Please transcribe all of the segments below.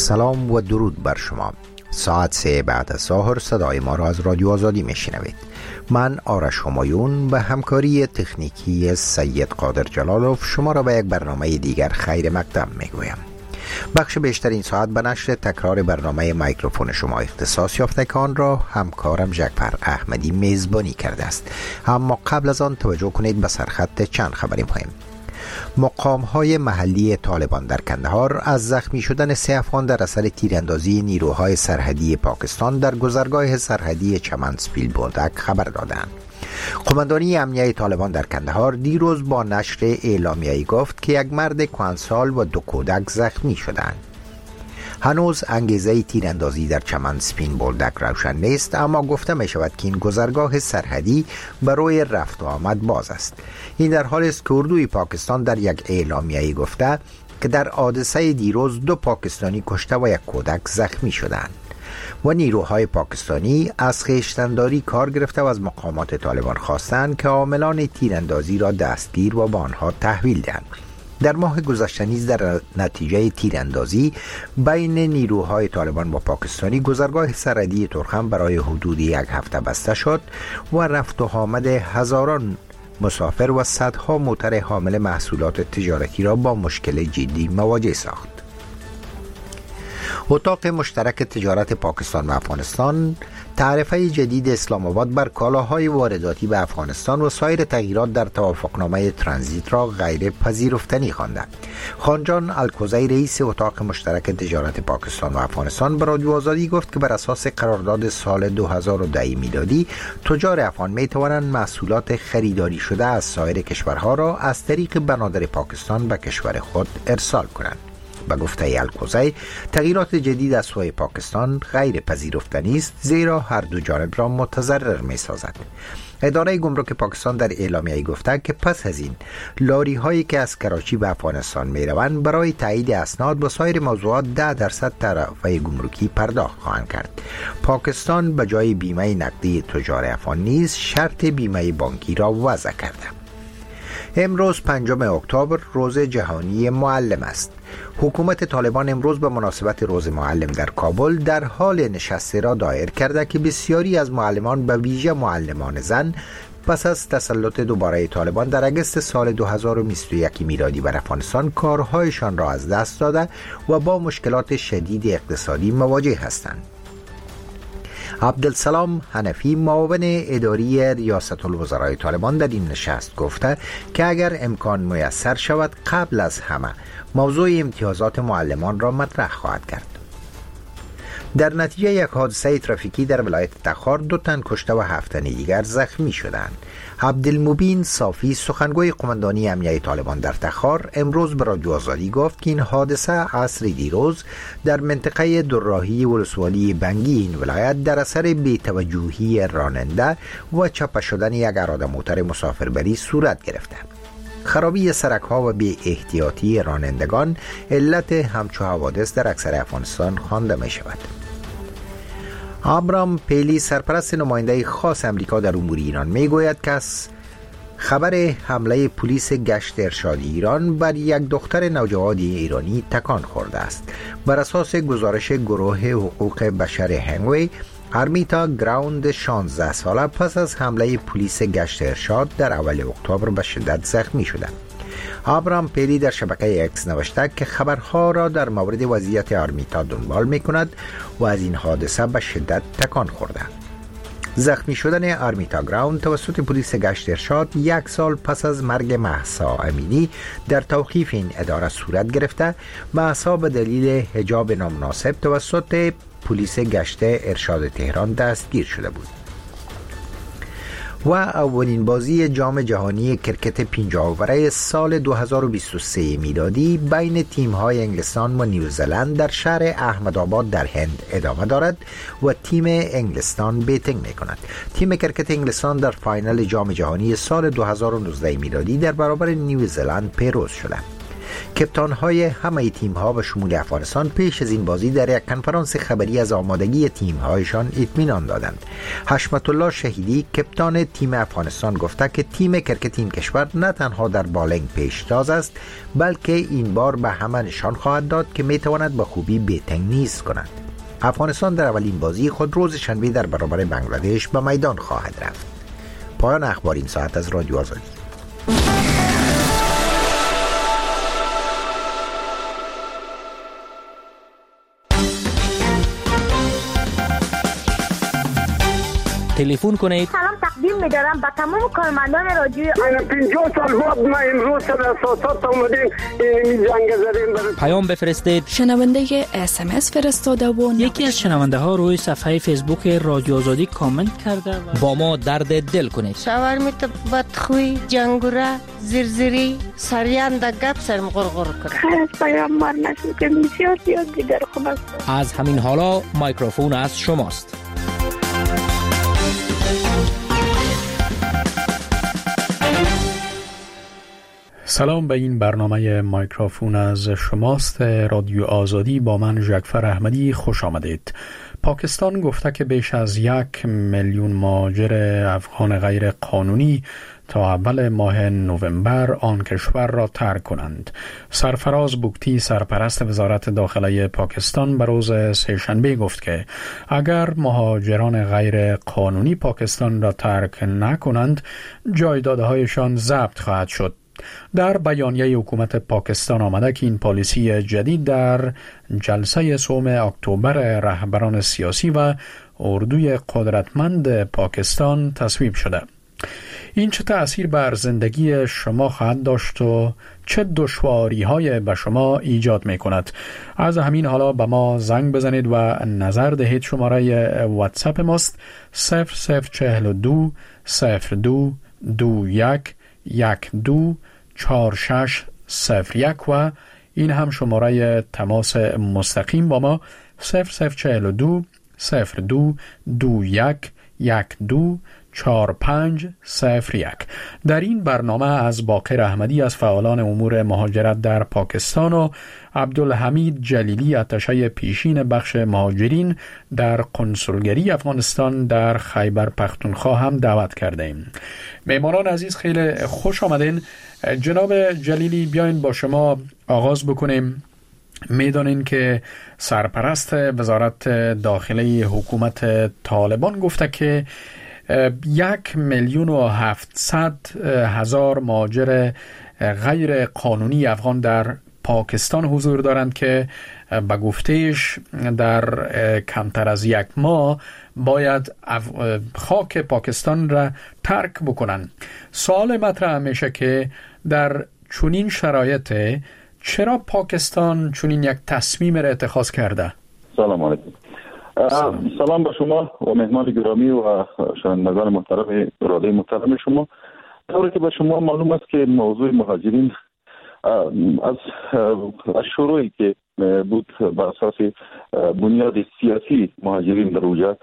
سلام و درود بر شما. ساعت 3 بعد از ظهر صدای ما را از رادیو آزادی میشنوید. من آرش همایون به همکاری تکنیکی سید قادر جلالوف شما را به یک برنامه دیگر خیر مقدم میگویم. بخش بیشتر این ساعت به نشر تکرار برنامه میکروفون شما اختصاص یافته که آن را همکارم ژکفر احمدی میزبانی کرده است. اما قبل از آن توجه کنید به سرخط چند خبری مهم. مقام‌های محلی طالبان در کندهار از زخمی شدن 3 افغان در اثر تیراندازی نیروهای سرحدی پاکستان در گذرگاه سرحدی چمنسپیل بولدک خبر دادند. قماندانی امنیه طالبان در کندهار دیروز با نشر اعلامیه‌ای گفت که یک مرد کهنسال و 2 کودک زخمی شدند. هنوز انگیزه تیراندازی در چمنسپیل بولدک روشن نیست، اما گفته می شود که این گذرگاه سرحدی برای رفت و آمد باز است. این در حالی است که اردوی پاکستان در یک اعلامیه‌ای گفته که در حادثه دیروز 2 پاکستانی کشته و 1 کودک زخمی شدند و نیروهای پاکستانی از خویشتن‌داری کار گرفته و از مقامات طالبان خواستند که عاملان تیراندازی را دستگیر و به آنها تحویل دهند. در ماه گذشته نیز در نتیجه تیراندازی بین نیروهای طالبان و پاکستانی گذرگاه سرحدی ترخم برای حدود 1 هفته بسته شد و رفت و آمد هزاران مسافر و صدها موتر حامل محصولات تجارتی را با مشکل جدی مواجه ساخت. اتاق مشترک تجارت پاکستان و افغانستان تعرفه جدید اسلام آباد بر کالاهای وارداتی به افغانستان و سایر تغییرات در توافقنامه ترانزیت را غیر پذیرفتنی خوانده. خانجان الکوزی رئیس اتاق مشترک تجارت پاکستان و افغانستان به رادیو آزادی گفت که بر اساس قرارداد سال 2010 میلادی تجار افغان می توانند محصولات خریداری شده از سایر کشورها را از طریق بنادر پاکستان به کشور خود ارسال کنند. به گفته الکوزی تغییرات جدید از سوی پاکستان غیر پذیرفتنی است، زیرا هر دو جانب را متضرر می سازد. اداره گمرک پاکستان در اعلامیه گفته که پس از این لاری هایی که از کراچی به افغانستان می روند برای تایید اسناد و سایر موضوعات 10% تعرفه گمرکی پرداخت خواهند کرد. پاکستان به جای بیمه نقدی تجار افغان نیز شرط بیمه بانکی را وضع کرده. امروز 5 اکتبر روز جهانی معلم است. حکومت طالبان امروز به مناسبت روز معلم در کابل در حال نشستی را دایر کرده که بسیاری از معلمان به ویژه معلمان زن پس از تسلط دوباره طالبان در اگست سال 2021 میلادی بر افغانستان کارهایشان را از دست داده و با مشکلات شدید اقتصادی مواجه هستند. عبدالسلام حنفی معاون اداری ریاست الوزرای طالبان در این نشست گفته که اگر امکان میسر شود قبل از همه موضوع امتیازات معلمان را مطرح خواهد کرد. در نتیجه یک حادثه ترافیکی در ولایت تخار 2 تن کشته و 7 تن دیگر زخمی شدند. عبدالمبین صافی سخنگوی قماندانی امنیه طالبان در تخار امروز به رادیو آزادی گفت که این حادثه عصر دیروز در منطقه دوراهی ولسوالی بنگی این ولایت در اثر بی‌توجهی راننده و چپه شدن یک اراده موتر مسافربری صورت گرفته. خرابی سرک ها و بی احتیاطی رانندگان علت همچو حوادث در اکثر افغانستان خوانده می شود. آبرام پیلی سرپرست نماینده خاص امریکا در امور ایران می گوید که از خبر حمله پلیس گشت ارشادی ایران بر یک دختر نوجوان ایرانی تکان خورده است. بر اساس گزارش گروه حقوق بشر هنگوی، آرمیتا گراوند 16 ساله پس از حمله پلیس گشت ارشاد در اول اکتبر به شدت زخمی شده. آبرام پیلی در شبکه اکس نوشته که خبرها را در مورد وضعیت آرمیتا دنبال می کند و از این حادثه به شدت تکان خورده. زخمی شدن آرمیتا گراوند توسط پلیس گشت ارشاد 1 سال پس از مرگ مهسا امینی در توقیف این اداره صورت گرفته. مهسا به دلیل حجاب نامناسب توسط پلیس گشت ارشاد تهران دستگیر شده بود. و اولین بازی جام جهانی کرکت 50 اوره سال 2023 میلادی بین تیم‌های انگلستان و نیوزلند در شهر احمدآباد در هند ادامه دارد و تیم انگلستان بیتینگ می‌کند. تیم کرکت انگلستان در فاینال جام جهانی سال 2019 میلادی در برابر نیوزلند پیروز شده. کپتان‌های همه تیم‌ها به شمول افغانستان پیش از این بازی در یک کنفرانس خبری از آمادگی تیم‌هایشان اطمینان دادند. حشمت الله شهیدی کپتان تیم افغانستان گفته که تیم کرکت این کشور نه تنها در بالینگ پیشتاز است، بلکه این بار به همه نشان خواهد داد که می‌تواند به خوبی بی‌تمیز کند. افغانستان در اولین بازی خود روز شنبه در برابر بنگلادش به میدان خواهد رفت. پایان اخبار این ساعت از رادیو آزادی. تلفن کنید. سلام تقدیم می‌دارم به تمام کارمندان رادیو آزادی. 50 سال بعد ما امروز سر اساسات اومدیم این جنگ زدیم. پیام بفرستید. شنونده SMS فرستاده و یکی از شنونده ها روی صفحه فیسبوک رادیو آزادی کامنت کرده با ما درد دل کنید. شاورمیت بدخوی، جنگوره، زرزری، سریان در گپ سرم غرغر کنه. خیلی از پیام مار نشد که بسیار دیگر خوب است. از همین حالا مایکروفون از شماست. سلام، به این برنامه مایکروفون از شماست رادیو آزادی. با من جعفر احمدی خوش آمدید. پاکستان گفته که بیش از 1 میلیون مهاجر افغان غیر قانونی تا اول ماه نوامبر آن کشور را ترک کنند. سرفراز بوگتی سرپرست وزارت داخله پاکستان به روز سه‌شنبه گفت که اگر مهاجران غیر قانونی پاکستان را ترک نکنند جایدادهایشان ضبط خواهد شد. در بیانیه حکومت پاکستان آمده که این پالیسی جدید در جلسه سوم اکتبر رهبران سیاسی و اردوی قدرتمند پاکستان تصویب شده. این چه تأثیر بر زندگی شما خواهد داشت و چه دشواری‌های به شما ایجاد می‌کند؟ از همین حالا به ما زنگ بزنید و نظر دهید. شماره واتساپ ماست 0042 02 21 124601 و این هم شماره تماس مستقیم با ما 0042 02 21 124501. در این برنامه از باقر احمدی از فعالان امور مهاجرت در پاکستان و عبدالحمید جلیلی اتشه پیشین بخش مهاجرین در قنسولگری افغانستان در خیبر پختونخوا هم دعوت کرده ایم. مهمانان عزیز خیلی خوش آمدین. جناب جلیلی بیاین با شما آغاز بکنیم. میدانین که سرپرست وزارت داخله حکومت طالبان گفته که 1,700,000 مهاجر غیر قانونی افغان در پاکستان حضور دارند که به گفتهش در کمتر از 1 ماه باید خاک پاکستان را ترک بکنند. سوال مطرح میشه که در چنین شرایط چرا پاکستان چنین یک تصمیم را اتخاذ کرده؟ سلام علیکم. سلام به شما و مهمان گرامی و شنوندگان محترم رادیو محترم شما. طوری که به شما معلوم است که موضوع مهاجرین از شروعی که بود به اساس بنیاد سیاسی مهاجرین در اونجا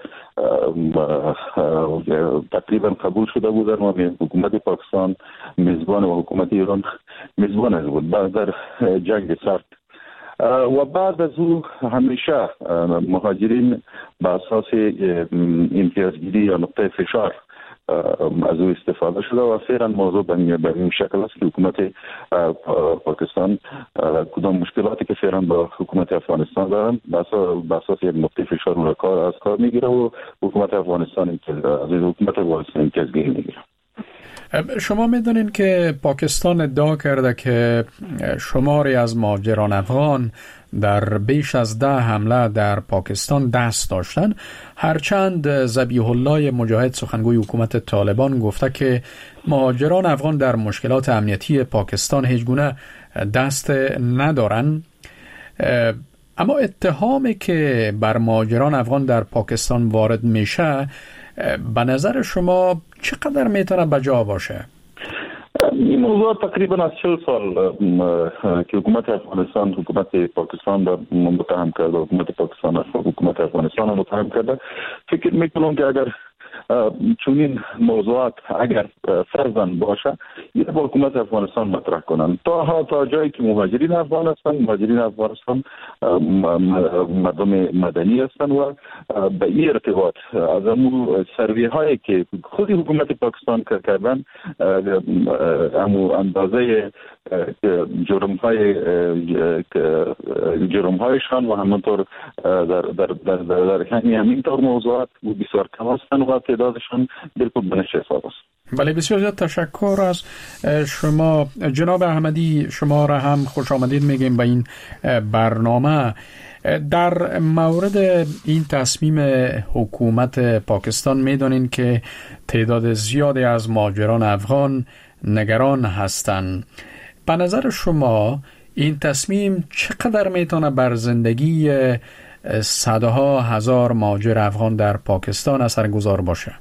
تقریبا قبول شده بودن و حکومت پاکستان میزبان و حکومت ایران میزبان از بود در جنگ سرد. و بعد از او همیشه مهاجرین به اساس امتیازگیری یا نقطه فشار از او استفاده شده و فعلا موضوع به این شکل است که حکومت پاکستان کدام مشکلاتی که فعلا با حکومت افغانستان دارن به اساس یک نقطه فشار رو از کار میگیره و حکومت افغانستان از حکومت افغانستان امتیازگیری میگیره. شما میدونین که پاکستان ادعا کرده که شماری از مهاجران افغان در بیش از 10 حمله در پاکستان دست داشتن، هرچند ذبیح الله مجاهد سخنگوی حکومت طالبان گفته که مهاجران افغان در مشکلات امنیتی پاکستان هیچ گونه دست ندارن. اما اتهامی که بر مهاجران افغان در پاکستان وارد میشه به نظر شما چقدر میتونه بجا باشه؟ این موضوع تقریبا از 40 سال که حکومت افغانستان حکومت پاکستان را متهم کرده، حکومت پاکستان حکومت افغانستان را متهم کرده. فکر میکنم که اگر چنین موضوعات اگر فرضاً باشه این با حکومت افغانستان مطرح کنند. تا جایی که مهاجرین افغان افغانستان مردم مدنی هستند و به این ارتباط از امو سروی هایی که خود حکومت پاکستان کردن امو اندازه جرم هایشان و همانطور در همین طور موضوعات بسیار کم هستند و تعدادشان بالکل به نشت حساب است. بله، بسیار زیاد تشکر از شما جناب احمدی. شما را هم خوش آمدید میگیم به این برنامه. در مورد این تصمیم حکومت پاکستان میدونین که تعداد زیادی از مهاجران افغان نگران هستند. به نظر شما این تصمیم چقدر میتونه بر زندگی صدها هزار مهاجر افغان در پاکستان اثرگذار باشه؟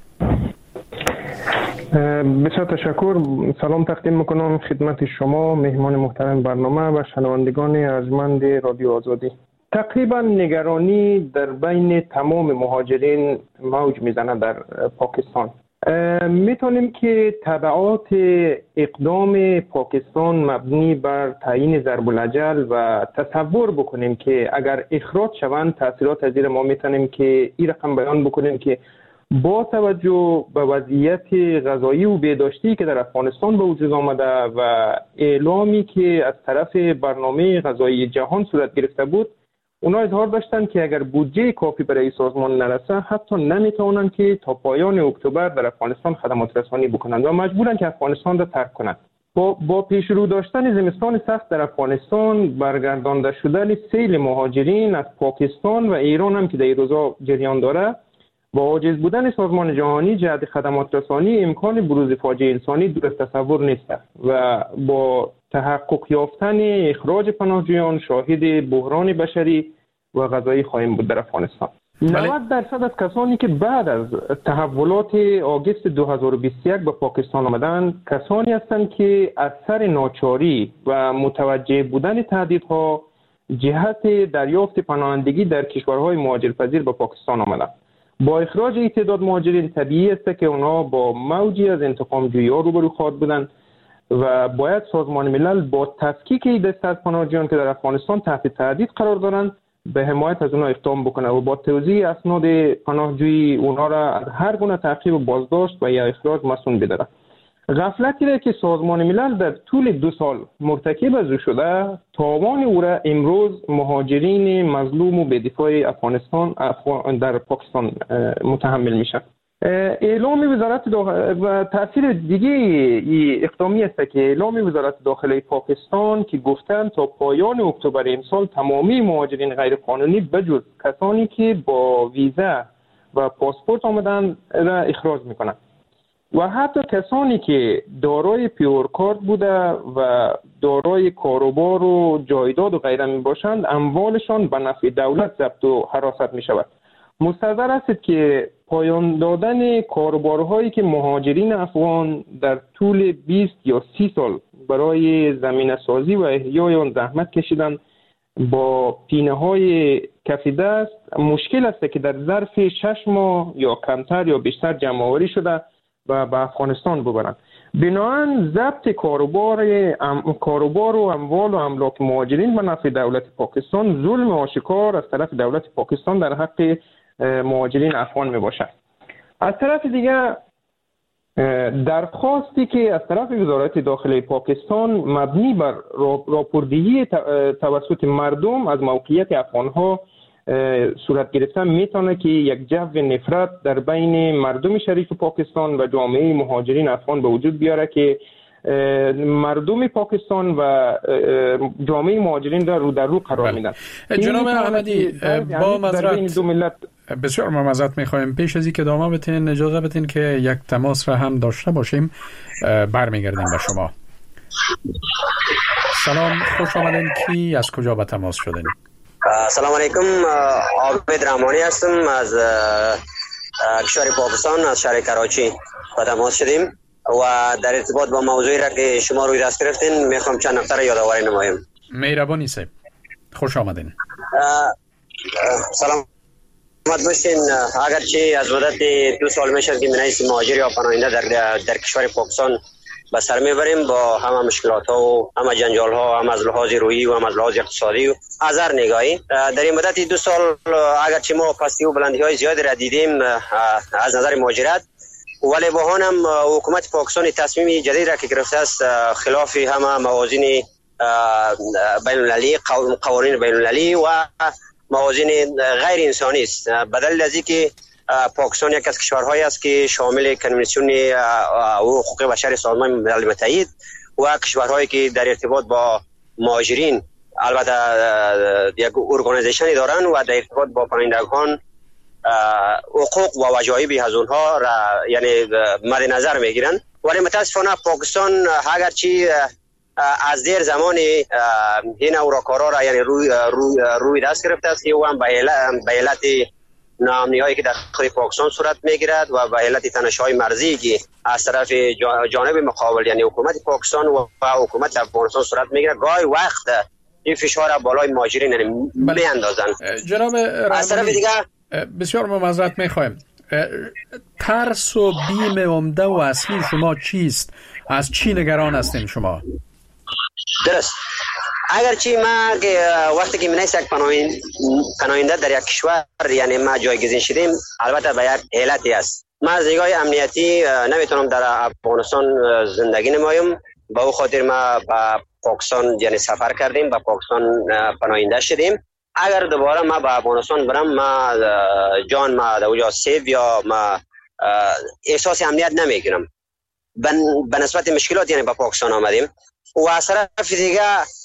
بسیار تشکر. سلام تقدیم میکنم خدمت شما مهمان محترم برنامه و شنوندگان ارجمند رادیو آزادی. تقریبا نگرانی در بین تمام مهاجرین موج میزنه در پاکستان. میتونیم که تبعات اقدام پاکستان مبنی بر تعیین ضرب الاجل و تصور بکنیم که اگر اخراج شوند تاثیرات از ما میتونیم که این رقم بیان بکنیم که با توجه به وضعیت غذایی و بهداشتی که در افغانستان به وجود آمده و اعلامی که از طرف برنامه غذایی جهان صورت گرفته بود، اونا اظهار داشتن که اگر بودجه کافی برای سازمان نرسه حتی نمیتونن که تا پایان اکتبر در افغانستان خدمات رسانی بکنند و مجبورن که افغانستان را ترک کنند. با پیش رو داشتن زمستان سخت در افغانستان، برگردانده شدن سیل مهاجرین از پاکستان و ایران هم که در این روزا جریان داره، با عاجز بودن سازمان جهانی جهت خدمات رسانی، امکان بروز فاجعه انسانی دور از تصور نیست و با تحقق یافتن اخراج پناهجویان شاهد بحران بشری و غذایی خواهیم بود در افغانستان. 90% از کسانی که بعد از تحولات آگوست 2021 به پاکستان آمدن کسانی هستند که از سر ناچاری و متوجه بودن تهدیدها جهت دریافت پناهندگی در کشورهای مهاجرپذیر به پاکستان آمدند. با اخراج این تعداد مهاجرین طبیعی است که اونا با موجی از انتقام جویی ها روبرو خواهد بودند و باید سازمان ملل با تفکیک این دسته از پناهجویان که در افغانستان تحت تهدید قرار دارند به حمایت از اونا اقدام بکنه و با توزیع اسناد پناهجویی اونا را از هر گونه تعقیب و بازداشت و یا اخراج مسئول بداره. غفلتی را که سازمان ملل در طول 2 سال مرتکب از او شده، تاوان او را امروز مهاجرین مظلوم و بی‌دفاع افغانستان در پاکستان متحمل میشن. اعلام وزارت و تاثیر دیگه اقدامی است که اعلام وزارت داخله پاکستان که گفتن تا پایان اکتبر امسال تمامی مهاجرین غیرقانونی بجز کسانی که با ویزا و پاسپورت آمدن را اخراج میکنند و حتی کسانی که دارای پیورکارت بوده و دارای کاروبار و جایداد و غیره می باشند اموالشان به نفع دولت ضبط و حراست می شود. مستحضر است که پایان دادن کاروبارهایی که مهاجرین افغان در طول 20 یا 30 سال برای زمینه سازی و احیای آن زحمت کشیدن با پینه های کف دست مشکل است که در ظرف 6 ماه یا کمتر یا بیشتر جمع آوری شده و به افغانستان ببرند. بنابراین ضبط کاروبار و اموال و املاک مهاجرین به نفع دولت پاکستان ظلم آشکار از طرف دولت پاکستان در حق مهاجرین افغان می باشد. از طرف دیگر درخواستی که از طرف وزارت داخله پاکستان مبنی بر راپوردهی توسط مردم از موقعیت افغانها صورت گرفته میتونه که یک جو نفرت در بین مردم شریف پاکستان و جامعه مهاجرین افغان به وجود بیاره که مردم پاکستان و جامعه مهاجرین را رو در رو قرار میدن. جناب احمدی با معذرت بسیار معذرت میخوایم، پیش از اینکه ادامه بدین اجازه بدین که یک تماس را هم داشته باشیم. برمیگردیم به شما. سلام، خوش آمدین. کی از کجا به تماس شدین؟ سلام علیکم، عابد رحمانی هستم از کشور پاکستان، از شهر کراچی به تماس شدیم و در ارتباط با موضوعی را که شما روی دست گرفتین میخوام چند نکته را یادآوری نمایم. مهربانی صاحب، خوش آمدین. سلام باشین اگرچه از مدت 2 سال میشه که منیس مهاجر یا پناهنده در کشور پاکستان به سر میبریم با همه مشکلات ها و همه جنجال ها، هم از لحاظ روحی و هم از لحاظ اقتصادی و از هر نگاهی. در این مدت 2 سال اگرچه ما پستی و بلندی های زیادی را دیدیم از نظر مهاجرت، ولی با هم حکومت پاکستان تصمیم جدید را که گرفته است خلاف همه موازین بین المللی، قوانین بین المللی و موازین غیر انسانی است. بدل از اینکه پاکستان یک از کشورهایی است که شامل کنوانسیون حقوق بشر سازمان ملل متحد و کشورهایی که در ارتباط با مهاجرین البته یک ارگانیزیشنی دارن و در ارتباط با پناهندگان حقوق و وجایب از اونها را یعنی مد نظر میگیرن. ولی متاسفانه پاکستان اگرچه از دیر زمانی این اوراکارا را یعنی روی دست گرفته است و هم به علت ناامنی‌هایی که در خود پاکستان صورت میگیرد و به علت تنش‌های مرزی که از طرف جانب مقابل یعنی حکومت پاکستان و حکومت افغانستان صورت میگیرد، گاهی وقت این فشار بالای مهاجرین میاندازن. جناب از طرف دیگه بسیار معذرت میخوایم، ترس و بیم عمده و اصلی شما چیست؟ از چی نگران هستین شما؟ درست. اگرچه ما وقتی که منیس یک پناهنده در یک کشور یعنی ما جایگزین شدیم، البته به یک علتی است. ما از نگاه امنیتی نمیتونم در افغانستان زندگی نمایم، به او خاطر ما به پاکستان یعنی سفر کردیم، به پاکستان پناهنده شدیم. اگر دوباره ما به افغانستان برم، ما جان ما در اونجا سیو یا ما احساس امنیت نمیکنم به نسبت مشکلات یعنی به پاکستان آمدیم. و از طرف دیگه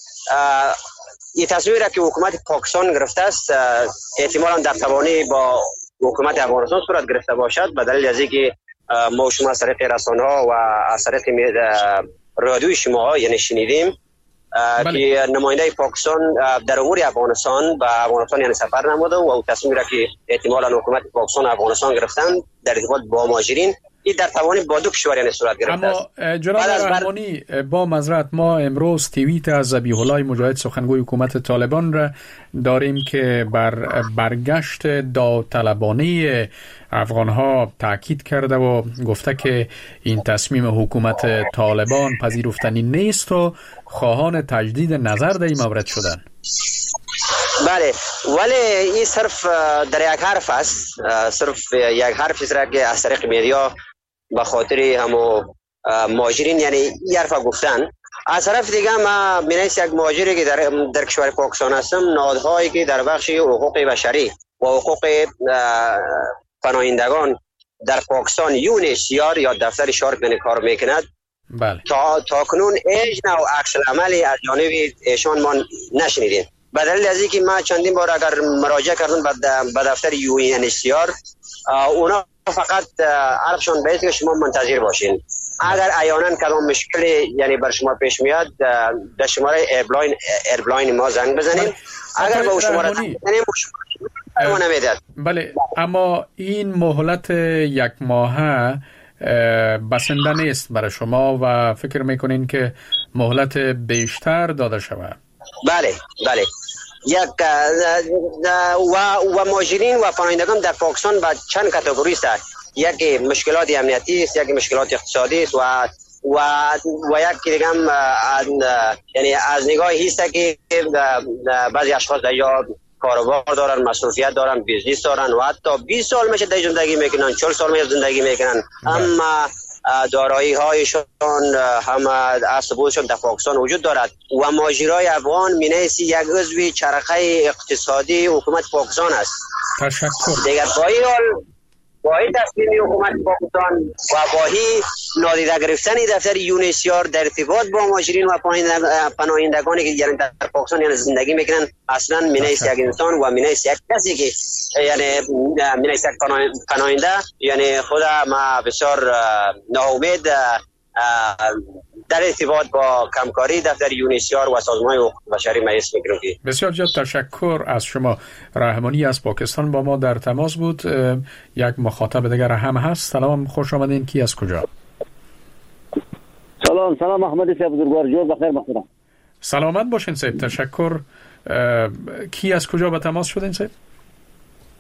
این تصمیم را که حکومت پاکستان گرفته است احتمالاً در توانی با حکومت افغانستان صورت گرفته باشد، به دلیل از اینکه ما شما از طریق رسانه‌ها و از طریق رادیوی شما یعنی شنیدیم که نماینده پاکستان در امور افغانستان به افغانستان یعنی سفر نموده و تصمیم را که احتمالاً حکومت پاکستان و افغانستان گرفتن در ارتباط با مهاجرین این در توانی با دو کشور یعنی صورت گرفته است. اما جناب رحمانی با معذرت ما امروز توییت از ذبیح الله مجاهد سخنگوی حکومت طالبان را داریم که بر برگشت داوطلبانه افغانها تاکید کرده و گفته که این تصمیم حکومت طالبان پذیرفتنی نیست و خواهان تجدید نظر در این مورد شدن. بله، ولی این صرف در یک حرف است، صرف یک حرفی است که از طریق میدیا به خاطر همو مهاجرین یعنی این حرف گفتن. از طرف دیگه ما بینیست یک مهاجری که در کشور پاکستان هستم، نهادهایی که در بخش حقوق بشری و حقوق پناهندگان در پاکستان UNHCR یا دفتر شارک کار میکند. بله. تا کنون هیچ نوع عکس العملی از جانب ایشان ما نشنیدیم. به دلیل از اینکه ما چندین بار اگر مراجعه کردن به دفتر UNHCR، اونا فقط عرفشان باید که شما منتظر باشین. اگر عیانا کدام مشکلی یعنی بر شما پیش میاد در شماره ایرلاین ما زنگ بزنیم. اگر به شماره زنگ بزنیم شما نمیداد. بله، اما این مهلت یک ماهه بسنده نیست برای شما و فکر میکنین که مهلت بیشتر داده شود؟ بله یک و مهاجرین و پناهندگان در پاکستان با چند کاتگوری است. یک مشکلات امنیتی است، یک مشکلات اقتصادی است و یک دیگه هم یعنی از نگاهی است که بعضی اشخاص در یا کاروبار دارن، مصروفیت دارن، بیزنس دارن و حتی 20 سال میشه در زندگی میکنن، 40 سال میشه زندگی میکنن، اما دارایی هایشان هم از ثبوتشان در پاکستان وجود دارد و مهاجرای افغان مینیسی یک عضو چرخه اقتصادی حکومت پاکستان است. تشکر. دیگر با این تصمیم حکومت پاکستان و با این نادیده گرفتن دفتر UNHCR در ارتباط با مهاجرین و پناهندگانی که یعنی در پاکستان یعنی زندگی میکنن، اصلا مینیس یک انسان و مینیس یک کسی که یعنی مینیس یک پناهنده یعنی خود ما بسیار ناامید در ارتباط با کمکاری دفتر UNHCR و سازمان حقوق بشری مایس میگیرم. بسیار زیاد تشکر از شما. رحمانی از پاکستان با ما در تماس بود. یک مخاطب دیگر هم هست. سلام، خوش آمدین. کی از کجا؟ سلام احمدی صاحب بزرگوار، جور بخیر مخیرم. سلامت باشین صاحب، تشکر. کی از کجا به تماس شدین صاحب؟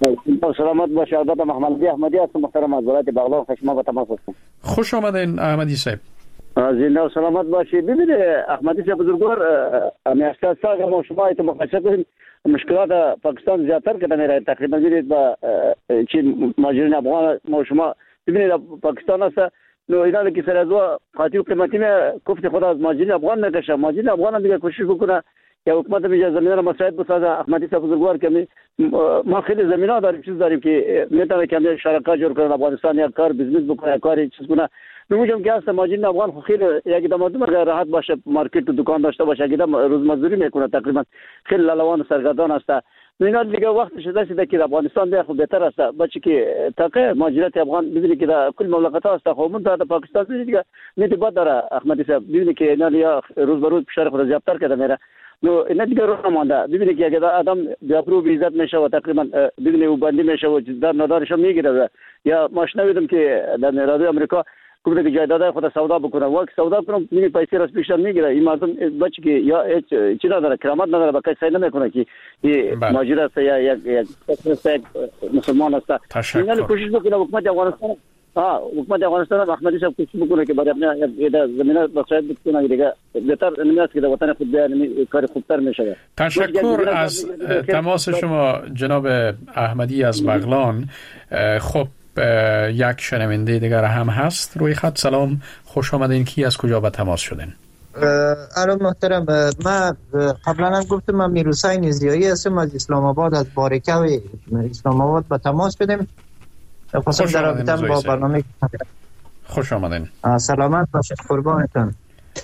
سلامت باشه. البته محمد احمدی هستم، محترم از ولایت بغلان خشما به تماس هستم. خوش آمدین احمدی صاحب. زنده و سلامت باشی. ببینید احمدی صاحب بزرگوار، میاشته سال ما شما ایت مقایسه کنیم مشکلات پاکستان زیادتر که میره. تقریبا ببینید با چین ماجرین افغان ما شما ببینید پاکستان است نو اینا که سر از قاطی و قیمتی گفت خدا از ماجرین افغان نکشه. ماجرین افغان دیگه کوشش بکنه که حکومت میگه زمینه رو مساعد بسازه. احمدی صاحب بزرگوار که ما خیلی زمینه داریم، چیز داریم که میتونه که شرکت جور کنه افغانستان، یک کار بیزنس بکنه، کاری چیز کنه. میگم که اصلا ماجرین افغان خیلی یک دمادم راحت باشه، مارکت و دکان داشته باشه، یک دم روز مزدوری میکنه، تقریبا خیلی لالوان و سرگردان است. اینا دیگه وقت شده که افغانستان دیگه خوب بهتر است. بچه که تاکه ماجرات افغان ببینید که در کل مملکت است، خب من در پاکستان دیگه میتونه داره. احمدی صاحب ببینید که اینا یا روز به روز فشار خود زیادتر کرده میره. نو اینا دیگه رو نمونده. ببینید که اگه آدم بیابرو بیزت میشه و تقریبا ببینید او بندی میشه و در ندارش میگیره. یا ما شنیدم که در رادیو آمریکا کومه که جایداد خود سودا بکنه، وقت سودا کنم میگه پیسه راست پیش میگیره. این مردم بچه که یا چی نداره، کرامت نداره، با کسی نمیکنه که این ماجرا است یا یک مسلمان است. اینا کوشش بکنه حکومت افغانستان، حکومت افغانستان احمدی صاحب کوشش بکنه که برای اپنا زمینه مساعد بکنه دیگه بهتر نمیاد که در وطن خود بیان کار خوبتر میشه. تشکر از تماس شما جناب احمدی از بغلان. خب یک شنونده دیگر هم هست روی خط. سلام، خوش آمدین. کی از کجا به تماس شدین؟ الو محترم، من قبلا هم گفتم من میرحسین زیایی هستم از اسلام آباد، از بارکه و اسلام آباد به تماس شدیم. خواستم در رابطه با برنامه. خوش آمدین. سلامت باشید، قربانتون.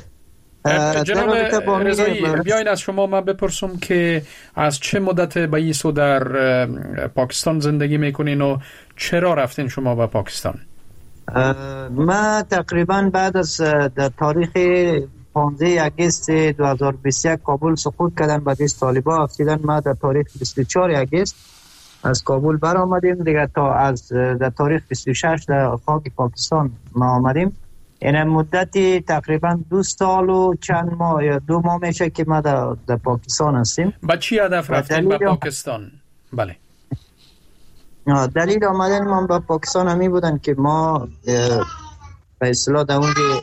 جناب رضایی، بیاین از شما من بپرسم که از چه مدت به ایسو در پاکستان زندگی میکنین و چرا رفتین شما به پاکستان؟ من تقریبا بعد از در تاریخ 15 اگست 2021 کابل سقوط کردن به دست طالبان افتیدن. ما در تاریخ 24 اگست از کابل بر آمدیم دیگه تا از در تاریخ 26 در خاک پاکستان ما آمدیم. این مدتی تقریبا 2 سال و چند ماه یا 2 ماه میشه که ما در پاکستان هستیم. با چی هدف رفتیم به پاکستان؟ بله. دلیل آمدن ما به پاکستان همی بودن که ما به اصطلاح در اونجا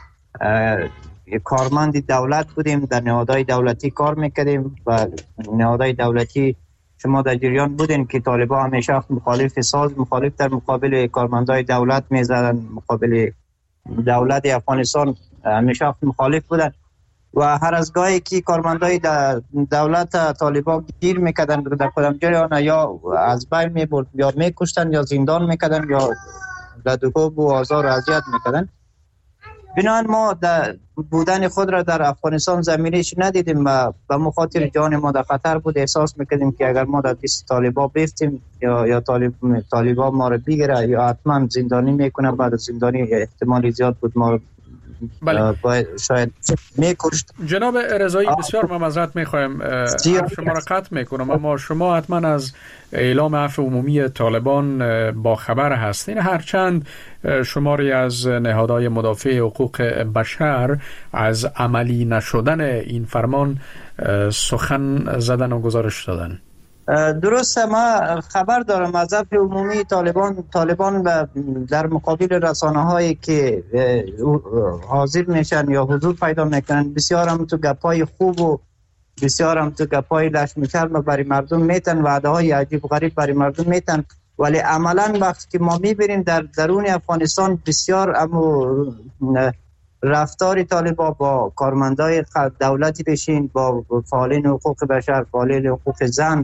کارمند دولت بودیم، در نهادهای دولتی کار میکردیم و نهادهای دولتی شما در جریان بودین که طالبان همیشه مخالف ساز، مخالف در مقابل کارمندای دولت میزدن، مقابل دولت افغانستان همیشه مخالف بودن و هر از گاهی که کارمندای دولت طالبان گیر میکردن در کدام جریان یا از بین میبرد یا میکشتن یا زندان میکردن یا لدوکوب و آزار و اذیت میکردن. بنابراین ما بودن خود را در افغانستان زمینش ندیدیم و به مخاطر جان ما در خطر بود. احساس میکردیم که اگر ما در دست طالبان بیفتیم یا طالبان ما را بگیره یا حتما زندانی میکنه. بعد زندانی احتمالی زیاد بود ما را شاید میکشت. جناب رضایی بسیار معذرت میخوایم شما را قطع میکنم، اما شما حتما از اعلام عفو عمومی طالبان با خبر هستین، هرچند شماری از نهادهای مدافع حقوق بشر از عملی نشدن این فرمان سخن زدن و گزارش دادن. درسته، ما خبر دارم از عفو عمومی طالبان در مقابل رسانه هایی که حاضر میشن یا حضور پیدا میکنن بسیار هم تو گپای خوب و بسیار هم تو گپای لشم‌چرم برای مردم میتن، وعده های عجیب غریب برای مردم میتن، ولی عملا وقتی که ما میبینیم در درون افغانستان بسیار رفتار طالبان با کارمندای دولتی بشین، با فعالین حقوق بشر، فعالین حقوق زن،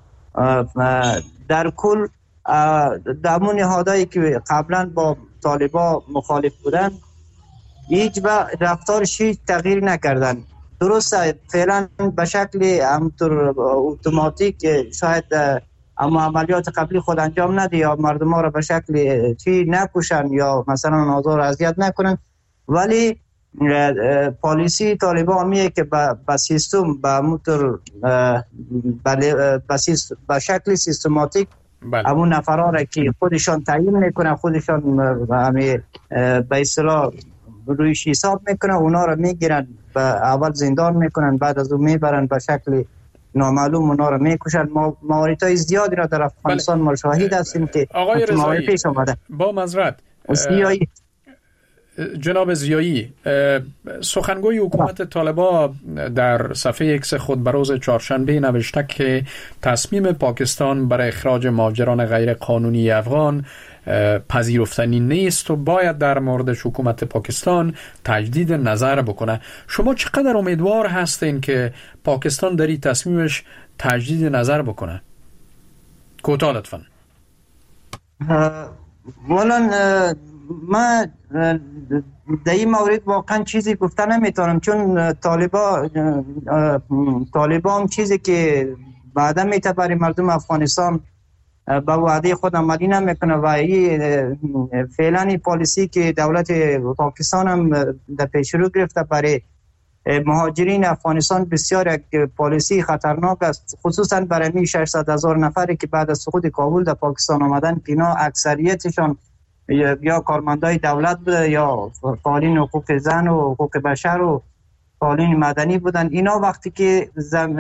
در کل دمون نهادایی که قبلا با طالبان مخالف بودن هیچ رفتارش هیچ تغییر نکردن. درسته فعلا به شکل همطور اتوماتیک شاید اما عملیات قبلی خود انجام نده یا مردم ها را به شکل چی نکشن یا مثلا آزار و اذیت نکنن، ولی پالیسی طالبان میه که با سیستم با شکل سیستماتیک همون نفرها را که خودشان تعیین میکنن، خودشان به اصطلاح رویش حساب میکنن، اونا را میگیرن اول زندان میکنن، بعد از اون میبرن به شکل نامعلوم اونا رو میکشن. مواردهای زیادی را در افغانستان ما شاهد هستیم که آقای رضایی پیش آمده. با معذرت جناب ضیایی، سخنگوی حکومت طالبان در صفحه ایکس خود به روز چهارشنبه نوشته که تصمیم پاکستان برای اخراج مهاجران غیر قانونی افغان پذیرفتنی نیست و باید در مورد حکومت پاکستان تجدید نظر بکنه. شما چقدر امیدوار هستین که پاکستان در این تصمیمش تجدید نظر بکنه؟ کوتاه لطفاً. ولن ما در این مورد واقعا چیزی گفته نمیتونم، چون طالبان چیزی که بعدا میته برای مردم افغانستان به وعده خود عملی نمیکنه و این فعلا پالیسی که دولت پاکستان هم در پیش رو گرفته برای مهاجرین افغانستان بسیار یک پالیسی خطرناک است، خصوصا برای 600,000 نفری که بعد از سقوط کابل در پاکستان آمدن که اینا اکثریتشان یا کارمندای دولت بوده یا فعالین حقوق زن و حقوق بشر و فعالین مدنی بودن. اینا وقتی که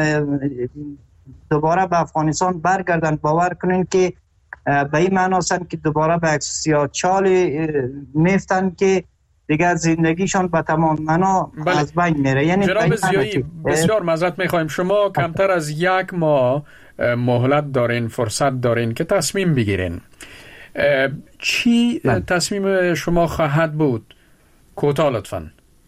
دوباره به افغانستان برگردن، باور کنین که به این معنی هستند که دوباره به یک سیاه‌چالی میفتن که دیگر زندگیشان به تمام معنا از بین میره. یعنی جناب ضیایی بسیار معذرت میخوایم، شما کمتر از 1 ماه مهلت دارین، فرصت دارین که تصمیم بگیرین. چی تصمیم شما خواهد بود؟ کوتاه لطفاً.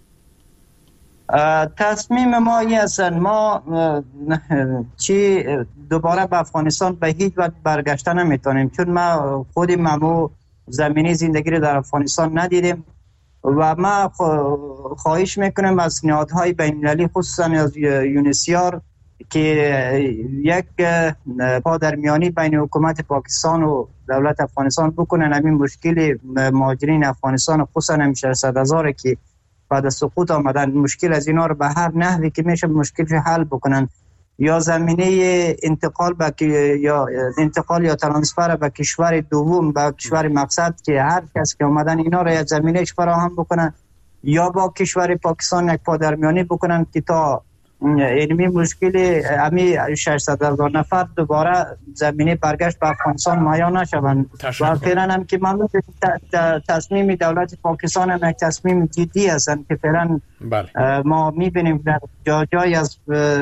تصمیم ما این است، ما چی دوباره به افغانستان به هیچ وجه برگشته نمیتونیم، چون ما خود ممو زمینی زندگی رو در افغانستان ندیدیم و ما خواهش میکنم از نهادهای بین‌المللی خصوصا از یونسیار که یک پادرمیانی بین حکومت پاکستان و دولت افغانستان بکنن. همین مشکل مهاجرین افغانستان خصوصا هم 600,000 که بعد از سقوط آمدن، مشکل از اینا رو به هر نحوی که میشه مشکلش حل بکنن، یا زمینه انتقال یا ترانسفر به کشور دوم، به کشور مقصد که هر کس که آمدن اینا رو زمینهش فراهم بکنن، یا با کشور پاکستان یک پادرمیانی بکنن که تا علمی مشکل امی 600,000 نفر دوباره زمینه برگشت به افغانستان مایا نشوند. و فعلا هم که من تصمیم دولت پاکستان هم یک تصمیم جدی هستند که فعلا ما میبینیم در جای از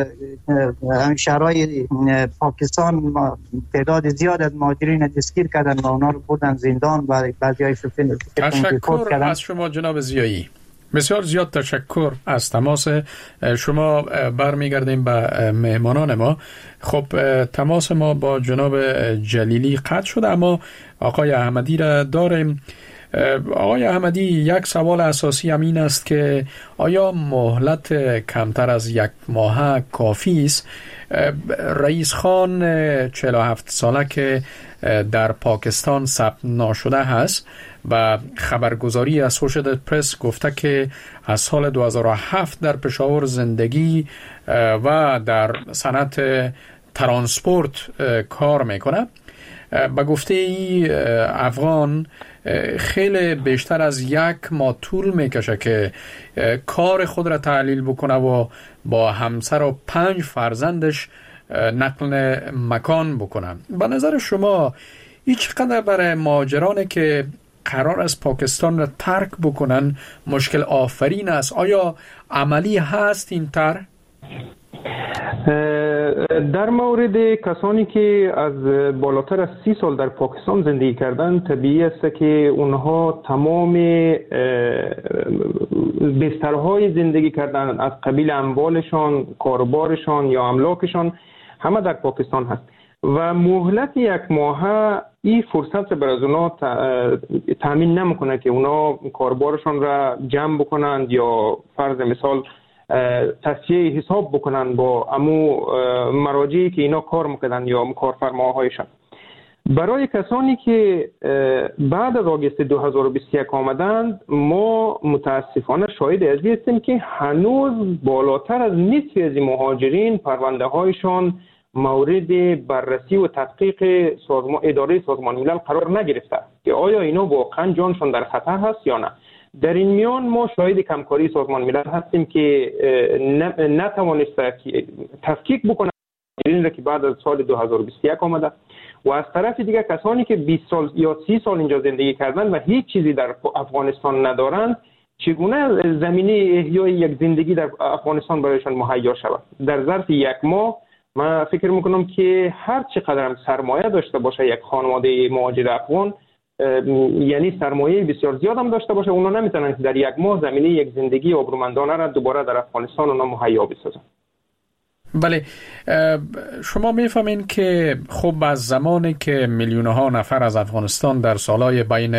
شهرهای پاکستان تعداد زیاد از مهاجرین دستگیر کردن و اونا رو بردن زندان و بعضی‌های تشکر از شما جناب ضیایی. بسیار زیاد تشکر از تماس شما. برمیگردیم به مهمانان ما. خب تماس ما با جناب جلیلی قطع شده، اما آقای احمدی را داریم. آقای احمدی، یک سوال اساسی همین است که آیا مهلت کمتر از 1 ماه کافی است؟ رئیس خان 47 ساله که در پاکستان ثبت ناشده هست و خبرگزاری اسوشییتد پرس گفته که از سال 2007 در پشاور زندگی و در صنعت ترانسپورت کار میکنه. به گفته ای افغان خیلی بیشتر از 1 ماه طول میکشه که کار خود را تعلیل بکنه و با همسر و 5 فرزندش نقل مکان بکنه. به نظر شما این چقدر برای مهاجرانی که قرار است پاکستان را ترک بکنن مشکل آفرین است؟ آیا عملی هست این طرح؟ در مورد کسانی که از بالاتر از 30 سال در پاکستان زندگی کردن، طبیعی است که اونها تمام بسترهای زندگی کردن از قبیل اموالشان، کاروبارشان یا املاکشان همه در پاکستان هست و مهلت 1 ماه این فرصت بر از اونا تامین نمیکنه که اونا کاروبارشان را جمع بکنند یا فرض مثال تصفیه حساب بکنن با امو مراجعی که اینا کار میکنن یا کارفرماهایشان. برای کسانی که بعد از آگوست 2021 آمدند، ما متاسفانه شاهد از این هستیم که هنوز بالاتر از نصف از مهاجرین پرونده هایشان مورد بررسی و تحقیق اداره سازمان ملل قرار نگرفته که آیا اینا واقعا جانشان در خطر هست یا نه. در این میان ما شاهد کمکاری سازمان ملل هستیم که نتوانسته تفکیک بکنه مهاجرین را که بعد از سال 2021 آمده و از طرف دیگه کسانی که 20 سال یا 30 سال اینجا زندگی کردن و هیچ چیزی در افغانستان ندارند چگونه زمینه احیای یک زندگی در افغانستان برایشان مهیا شود. در ظرف یک ماه من فکر میکنم که هر چقدر هم سرمایه داشته باشه یک خانواده مهاجر افغان، یعنی سرمایه بسیار زیاد هم داشته باشه، اونا نمیتونن که در یک ماه زمینه یک زندگی آبرومندانه را دوباره در افغانستان اونا مهیا بسازن. بله، شما میفهمین که خب از زمانی که میلیونها نفر از افغانستان در سالهای بین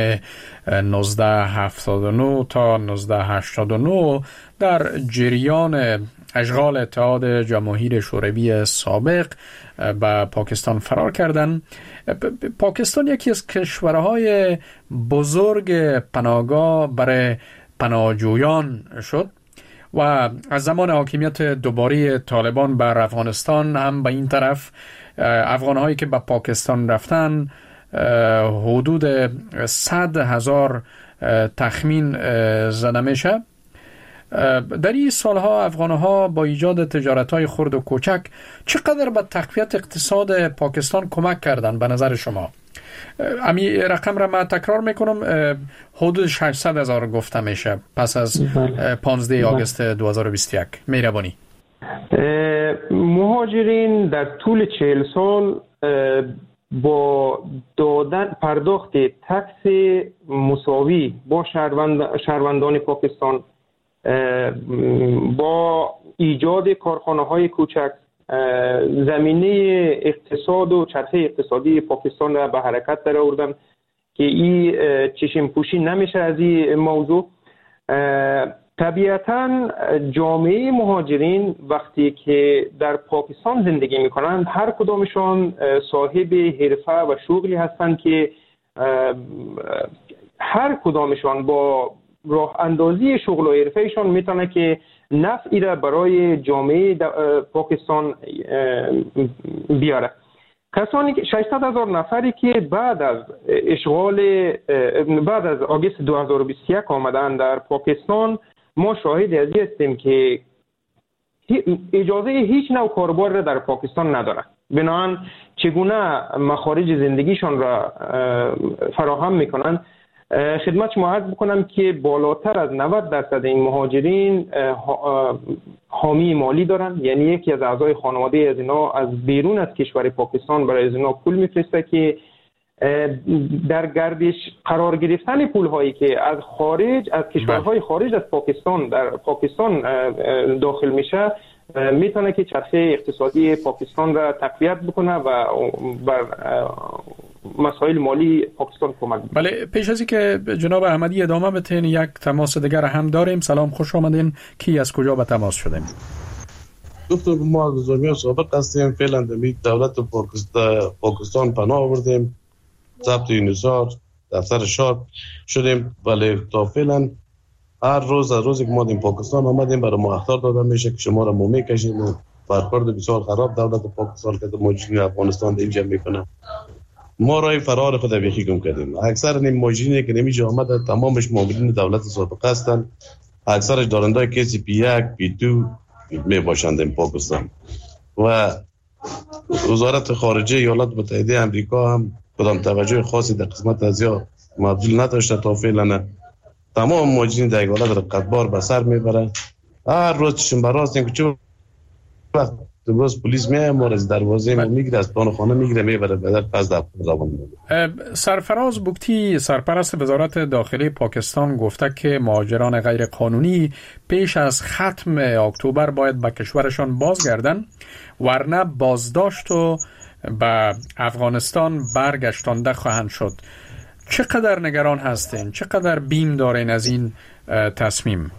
1979 تا 1989 در جریان اشغال اتحاد جماهیر شوروی سابق به پاکستان فرار کردند. پاکستان یکی از کشورهای بزرگ پناهگاه برای پناهجویان شد و از زمان حاکمیت دوباره طالبان بر افغانستان هم به این طرف افغانهایی که به پاکستان رفتن حدود 100,000 تخمین زده میشه. در این سالها افغانها با ایجاد تجارت‌های خرد و کوچک چقدر به تقویت اقتصاد پاکستان کمک کردن به نظر شما؟ امی رقم را من تکرار میکنم، حدود 600,000 گفته میشه پس از 15 آگوست 2021. مهربانی. مهاجرین در طول 40 سال با پرداخت تکس مساوی با شهروندان پاکستان، با ایجاد کارخانه‌های کوچک، زمینه اقتصاد و چرخه اقتصادی پاکستان را به حرکت در آوردن که این چشم پوشی نمیشه از این موضوع. طبیعتاً جامعه مهاجرین وقتی که در پاکستان زندگی میکنند هر کدامشان صاحب حرفه و شغلی هستند که هر کدامشان با راه اندازی شغل و حرفهشان میتونه که نفعی را برای جامعه پاکستان بیاره. کسانی که 600,000 نفری که بعد از آگوست 2021 آمدن در پاکستان، ما شاهد از این هستیم که اجازه هیچ نوع کاربار را در پاکستان ندارند. بنابراین چگونه مخارج زندگیشان را فراهم میکنند؟ خدمت شما عرض بکنم که بالاتر از 90% این مهاجرین حامی مالی دارند، یعنی یکی از اعضای خانواده از اینا از بیرون از کشور پاکستان برای از اینا پول میفرسته که در گردش قرار گرفتن پول هایی که از کشورهای خارج از پاکستان در پاکستان داخل میشه میتونه که چرخه اقتصادی پاکستان را تقویت بکنه و بر مسائل مالی پاکستان کمک بکنه. بله، پیش از اینکه جناب احمدی ادامه بدین یک تماس دیگر هم داریم. سلام، خوش آمدین. کی از کجا به تماس شدیم؟ دکتر، ما از زمین سابق هستیم، فعلا در دولت پاکستان پناه آوردیم، ضبط یونیسار دفتر شاد شدیم. ولی تا فعلا هر روز از روزی که ما این پاکستان آمدیم برای ما اخطار داده میشه که شما را مومی کشید و برخورد بسیار خراب دولت پاکستان که مهاجرین افغانستان اینجا میکنه. ما رای فرار خود بیخی گم کردیم. اکثر این مهاجرینی که نمیشه آمده تمامش مامورین دولت سابق هستند، اکثرش دارندای کیسی P1 P2 می باشند این پاکستان. و وزارت خارجه ایالات متحده آمریکا هم کدام توجه خاصی در قسمت ازیا مبذول نداشته. تا فعلا تمام مهاجرین در ایالات را قطبار به سر میبره. هر روز چشم براستیم که چه وقت باز پلیس میاد ما از دروازه ما میگیره، از پان خانه میگیره میبره بعد پس در روان میبره. سرفراز بوکتی، سرپرست وزارت داخلی پاکستان، گفته که مهاجران غیر قانونی پیش از ختم اکتبر باید به کشورشان بازگردن ورنه بازداشت و به افغانستان برگشتانده خواهند شد. چقدر نگران هستین؟ چقدر بیم دارین از این تصمیم؟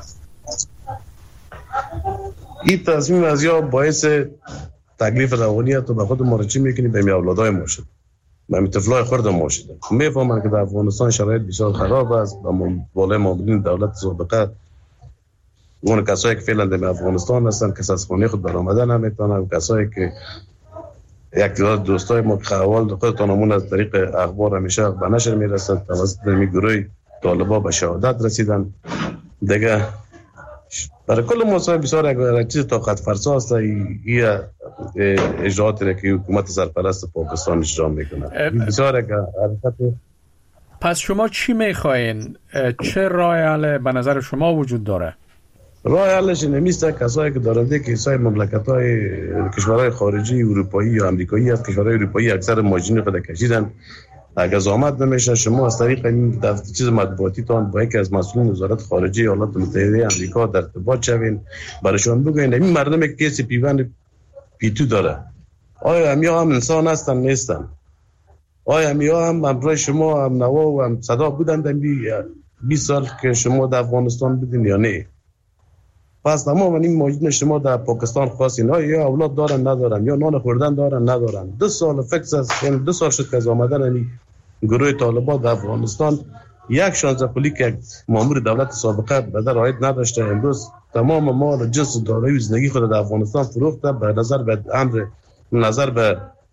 این تصمیم از یا باعث تکلیف روانیت و به خود مراجعه میکنی به می اولادای ما شد، به می طفلای خرد ما شده. میفهمن که در افغانستان شرایط بسیار خراب است و بالای مامورین دولت سابقه اون کسایی که فعلا در افغانستان هستن کس از خانه خود برآمدن نمیتونن، کسایی که یک تعداد دوستای ما که اول خودتانمون از طریق اخبار همیشه به نشر میرسد توسط گروه طالبا به شهادت رسیدن. دیگه برای کل موضوع بسیار یک چیز طاقت فرسا است. این اجراعاتی را که حکومت سرپرست پاکستان اجرا میکنه بسیار یک حرکت. پس شما چی میخواین؟ چه راه حل به نظر شما وجود داره؟ راه حلش نمیسته کسایی که دارنده کیسای مملکت‌های کشورهای خارجی اروپایی یا امریکایی از کشورهای اروپایی اکثر ماجین خود کشیدن. اگر زحمت نمیشه شما از طریق این چیز مطبوعاتی تان با یکی از مسئولین وزارت خارجه ایالات متحده آمریکا در ارتباط شوین، برایشان بگوین این مردم که کسی پیوند پیتو داره آیا همیا هم انسان هستن نیستن؟ آیا همیا هم همراه شما هم نوا و هم صدا بودن در 20 سال که شما در افغانستان بودین یا نه؟ پس تمام این ماجین شما در پاکستان خواستین یا اولاد دارن ندارن یا نان خوردن دارن ندارن. 2 سال فکس است، یعنی 2 سال شد که از آمدن گروه طالبان در افغانستان یک شانزه پولی که مامور دولت سابقه به در عاید نداشته امروز تمام مال جنس دارایی و زندگی خود در افغانستان فروخته به نظر به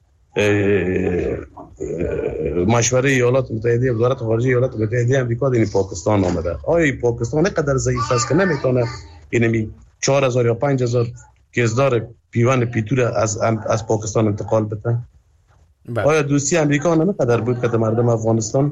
مشوره ایالات متحده وزارت خارجه ایالات متحده آمریکا در پاکستان آمده. آیا پاکستان اینقدر ضعیف است که نمیتونه اینمی 4000 یا 5000 کیسدار پیوند پیتور از پاکستان انتقال بده؟ آیا دوستی امریکا نمیقدر بود که مردم افغانستان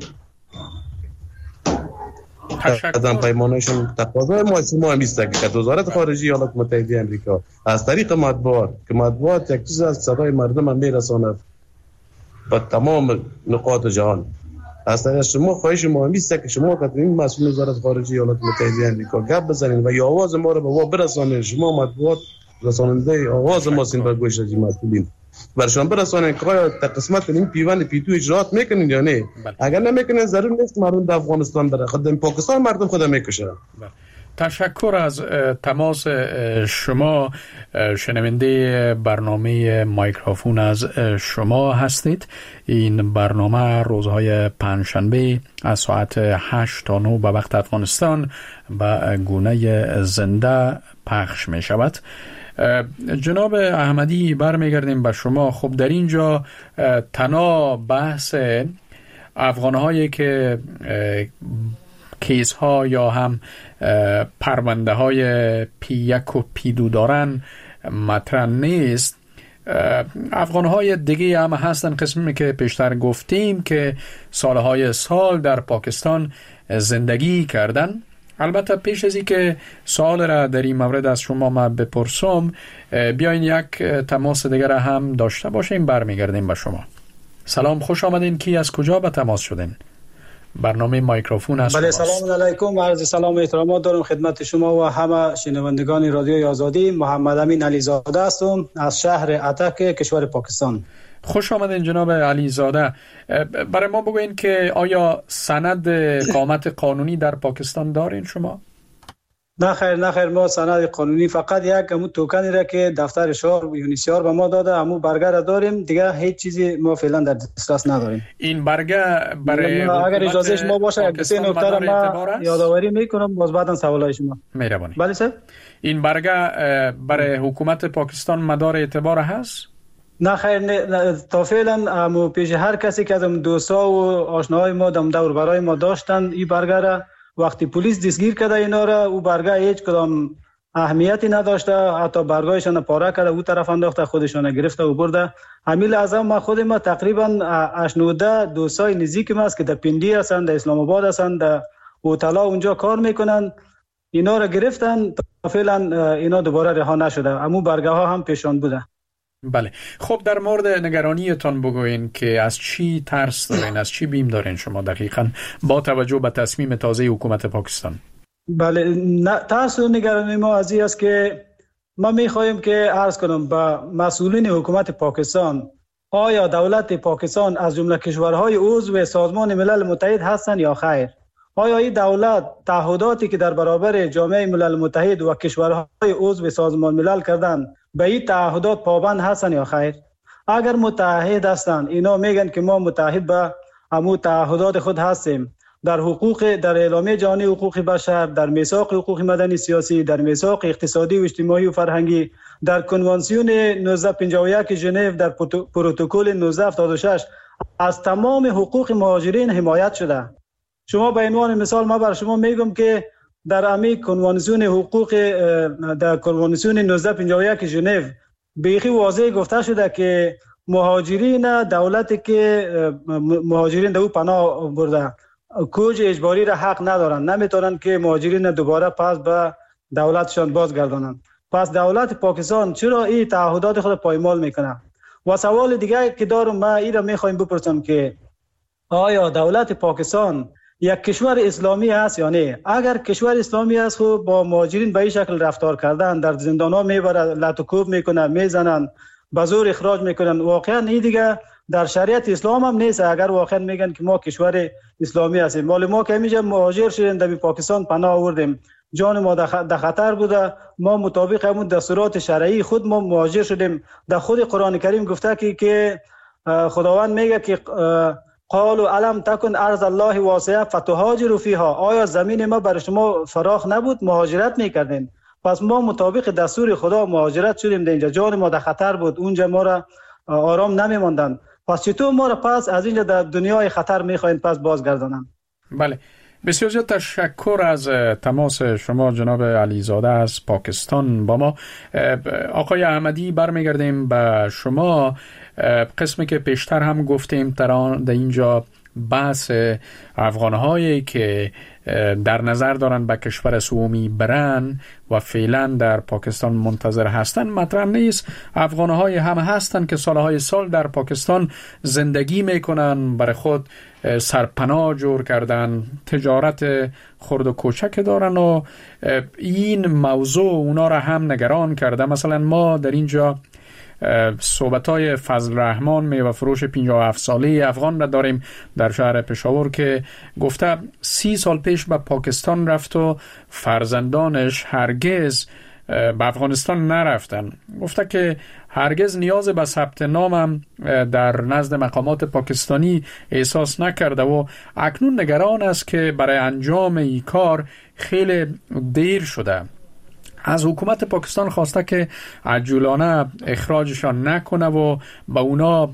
قدم پیمانشون تقاضای ما همیسته که وزارت خارجه ایالات متحده آمریکا از طریق مطبوعات که مطبوعات یک چیز از صدای مردم هم میرساند به تمام نقاط جهان، از طریق شما خواهش ما همیسته که شما که این مسئول وزارت خارجه ایالات متحده آمریکا گپ بزنین و یا آواز ما رو به وا برسانین. شما مطبوعات رساننده آواز ما سین به گوش مسئولین برشان برسانین که آیا قسمت این پیوند پیتو اجراات میکنین یا نه؟ اگر نمیکنین ضرور نیست مردم در افغانستان بره، خود پاکستان مردم خود میکشه. تشکر از تماس شما. شنونده برنامه مایکروفون از شما هستید. این برنامه روزهای پنجشنبه از ساعت 8 تا 9 به وقت افغانستان به گونه زنده پخش می شود. جناب احمدی برمیگردیم به شما. خب در اینجا تنها بحث افغانهایی که کیس ها یا هم پرونده های P1 و P2 دارن مطرح نیست. افغان های دیگه هم هستن، قسمی که پیشتر گفتیم که سالهای سال در پاکستان زندگی کردن. البته پیش از این که سوال را در این مورد از شما ما بپرسم، بیاین یک تماس دیگر هم داشته باشیم. برمیگردیم به شما. سلام، خوش آمدین. کی از کجا به تماس شدین؟ برنامه مایکروفون از بله، سلام علیکم. عرض سلام و احترامات دارم خدمت شما و همه شنوندگان رادیوی آزادی. محمد امین علیزاده هستم از شهر اتک کشور پاکستان. خوش آمدین جناب علیزاده. برای ما بگوین که آیا سند اقامت قانونی در پاکستان دارین شما؟ نه خیر ما سند قانونی فقط یک همون توکنی را که دفتر شهر و یونیسیار به ما داده همون برگه را داریم، دیگه هیچ چیزی ما فعلا در دسترس نداریم. این برگه برای اگر اجازه شما باشه یک سه نکته را ما یادآوری میکنم، باز بعدا سوالای شما. مهربانی. بله سر. این برگه برای حکومت پاکستان مدار اعتبار هست؟ نه خیر، تا فعلا مو پیش هر کسی که از دوستا و آشناهای ما دم دور برای ما داشتن این برگه را وقتی پلیس دستگیر کرده اینا را او برگه هیچ کدام اهمیتی نداشته، حتی برگایشان پاره کرده او طرف انداخته خودشان گرفته و برده. همین لحظه ما خود ما تقریبا 18 دوستای نزدیکم است که در پندی هستند، در اسلام آباد هستند، در هتل اونجا کار میکنن، اینا را گرفتن. تا فعلا اینا دوباره رها نشده، همو برگه ها هم پیشان بوده. بله. خب در مورد نگرانیتان بگوین که از چی ترس دارین، از چی بیم دارین شما دقیقاً با توجه به تصمیم تازه حکومت پاکستان؟ بله، ترس و نگرانی ما از این است که ما میخواهیم که عرض کنم به مسئولین حکومت پاکستان، آیا دولت پاکستان از جمله کشورهای عضو سازمان ملل متحد هستند یا خیر؟ آیا این دولت تعهداتی که در برابر جامعه ملل متحد و کشورهای عضو سازمان ملل کردن به این تعهدات پابند هستن یا خیر؟ اگر متحد هستند اینا میگن که ما متحد به همون تعهدات خود هستیم، در اعلامیه جهانی حقوق بشر، در میثاق حقوق مدنی سیاسی، در میثاق اقتصادی و اجتماعی و فرهنگی، در کنوانسیون 1951 ژنو، در پروتکل 1976 از تمام حقوق مهاجرین حمایت شده. شما به عنوان مثال ما بر شما میگم که در امی کنوانسیون حقوق در کنوانسیون 1951 ژنو بیخی واضح گفته شده که مهاجرین دولتی که مهاجرین در او پناه برده کوچ اجباری را حق ندارن، نمیتونن که مهاجرین دوباره پس به دولتشان بازگردانند. پس دولت پاکستان چرا این تعهدات خود پایمال میکنه؟ و سوال دیگه که دارم من این را میخوایم بپرسم که آیا دولت پاکستان یک کشور اسلامی است یا نه؟ اگر کشور اسلامی است خب با مهاجرین به این شکل رفتار کردن، در زندان‌ها میبره، لطوکوب میکنه، میزنن، به زور اخراج میکنن، واقعا این دیگه در شریعت اسلام هم نیست. اگر واقعا میگن که ما کشور اسلامی هستیم، مال ما که میگه مهاجر شدیم در پاکستان پناه آوردیم، جان ما در خطر بوده، ما مطابق همون دستورات شرعی خود ما مهاجر شدیم. در خود قرآن کریم گفته که خداوند میگه که قالوا الم تکن ارض الله واسعه فتهاجروا فیها، آیا زمین ما برای شما فراخ نبود مهاجرت میکردین؟ پس ما مطابق دستور خدا مهاجرت شدیم، در اینجا جان ما در خطر بود، اونجا ما را آرام نمیماندن. پس چطور ما را پس از اینجا در دنیای خطر میخواین پس بازگردانن؟ بله، بسیار زیاد تشکر از تماس شما جناب علیزاده از پاکستان با ما. آقای احمدی برمیگردیم به شما. قسمی که پیشتر هم گفتیم در اینجا بحث افغانهایی که در نظر دارن به کشور سومی برن و فعلا در پاکستان منتظر هستن مطرح نیست. افغانهای هم هستن که سالهای سال در پاکستان زندگی میکنن، برای خود سرپناه جور کردن، تجارت خرد و کوچک دارن و این موضوع اونا را هم نگران کرده. مثلا ما در اینجا صحبت‌های فضل رحمان میوه فروش 57 ساله افغان را داریم در شهر پشاور که گفته 30 سال پیش به پاکستان رفت و فرزندانش هرگز به افغانستان نرفتن. گفته که هرگز نیاز به ثبت نامم در نزد مقامات پاکستانی احساس نکرده و اکنون نگران است که برای انجام این کار خیلی دیر شده. از حکومت پاکستان خواسته که عجولانه اخراجشان نکنه و به اونا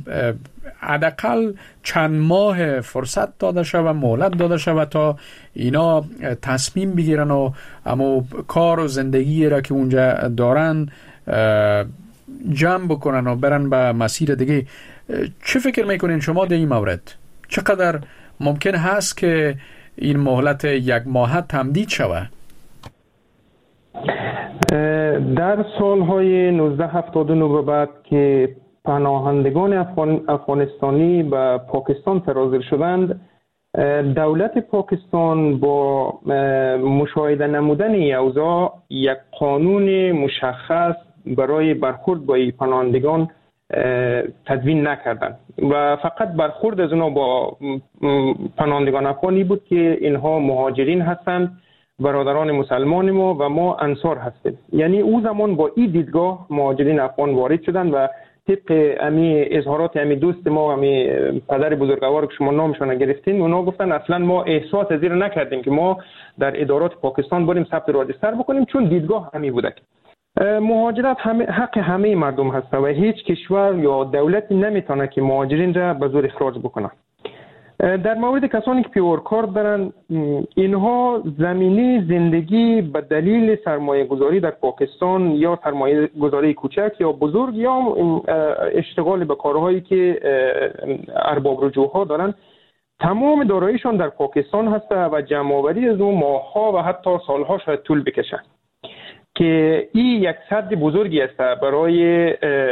حداقل چند ماه فرصت داده شود، مهلت داده شود تا اینا تصمیم بگیرن و اما کار و زندگی را که اونجا دارن جمع بکنن و برن به مسیر دیگه. چه فکر میکنین شما در این مورد؟ چقدر ممکن هست که این مهلت 1 ماه تمدید شود؟ در سالهای 1979 به بعد که پناهندگان افغانستانی به پاکستان سرازیر شدند، دولت پاکستان با مشاهده نمودن این اوضاع یک قانون مشخص برای برخورد با این پناهندگان تدوین نکردند و فقط برخورد از اونا با پناهندگان افغانی بود که اینها مهاجرین هستند، برادران مسلمان ما و ما انصار هستیم. یعنی او زمان با این دیدگاه مهاجرین افغان وارد شدن و طبق امی اظهارات امی دوست ما، امی پدر بزرگوار که شما نامشون گرفتین، اونا گفتن اصلا ما احساس از این نکردیم که ما در ادارات پاکستان بریم ثبت راجستر بکنیم، چون دیدگاه همی بوده. مهاجرت حق همه مردم هست و هیچ کشور یا دولتی نمیتونه که مهاجرین را به زور اخراج بکنه. در مورد کسانی که پیورکار دارن، اینها زمینی زندگی به دلیل سرمایه گذاری در پاکستان یا سرمایه گذاری کوچک یا بزرگ یا اشتغال به کارهایی که ارباب رجوعها دارن، تمام داراییشان در پاکستان هست و جمع‌آوری از اون ماه‌ها و حتی سال‌ها شاید طول بکشه که این یک سد بزرگی است برای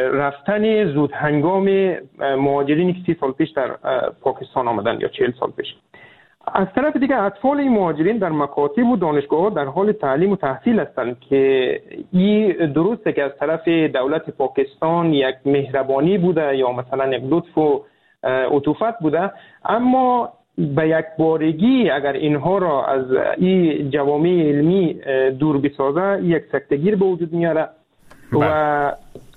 رفتن زود هنگام مهاجرینی که 30 سال پیش در پاکستان آمدن یا 40 سال پیش. از طرف دیگه اطفال این مهاجرین در مکاتب و دانشگاه‌ها در حال تعلیم و تحصیل هستند که این درسته که از طرف دولت پاکستان یک مهربانی بوده یا مثلا یک لطف و عطوفت بوده، اما به یک بارگی اگر اینها را از این جوامع علمی دور بسازه یک سکتگیر به وجود میاره و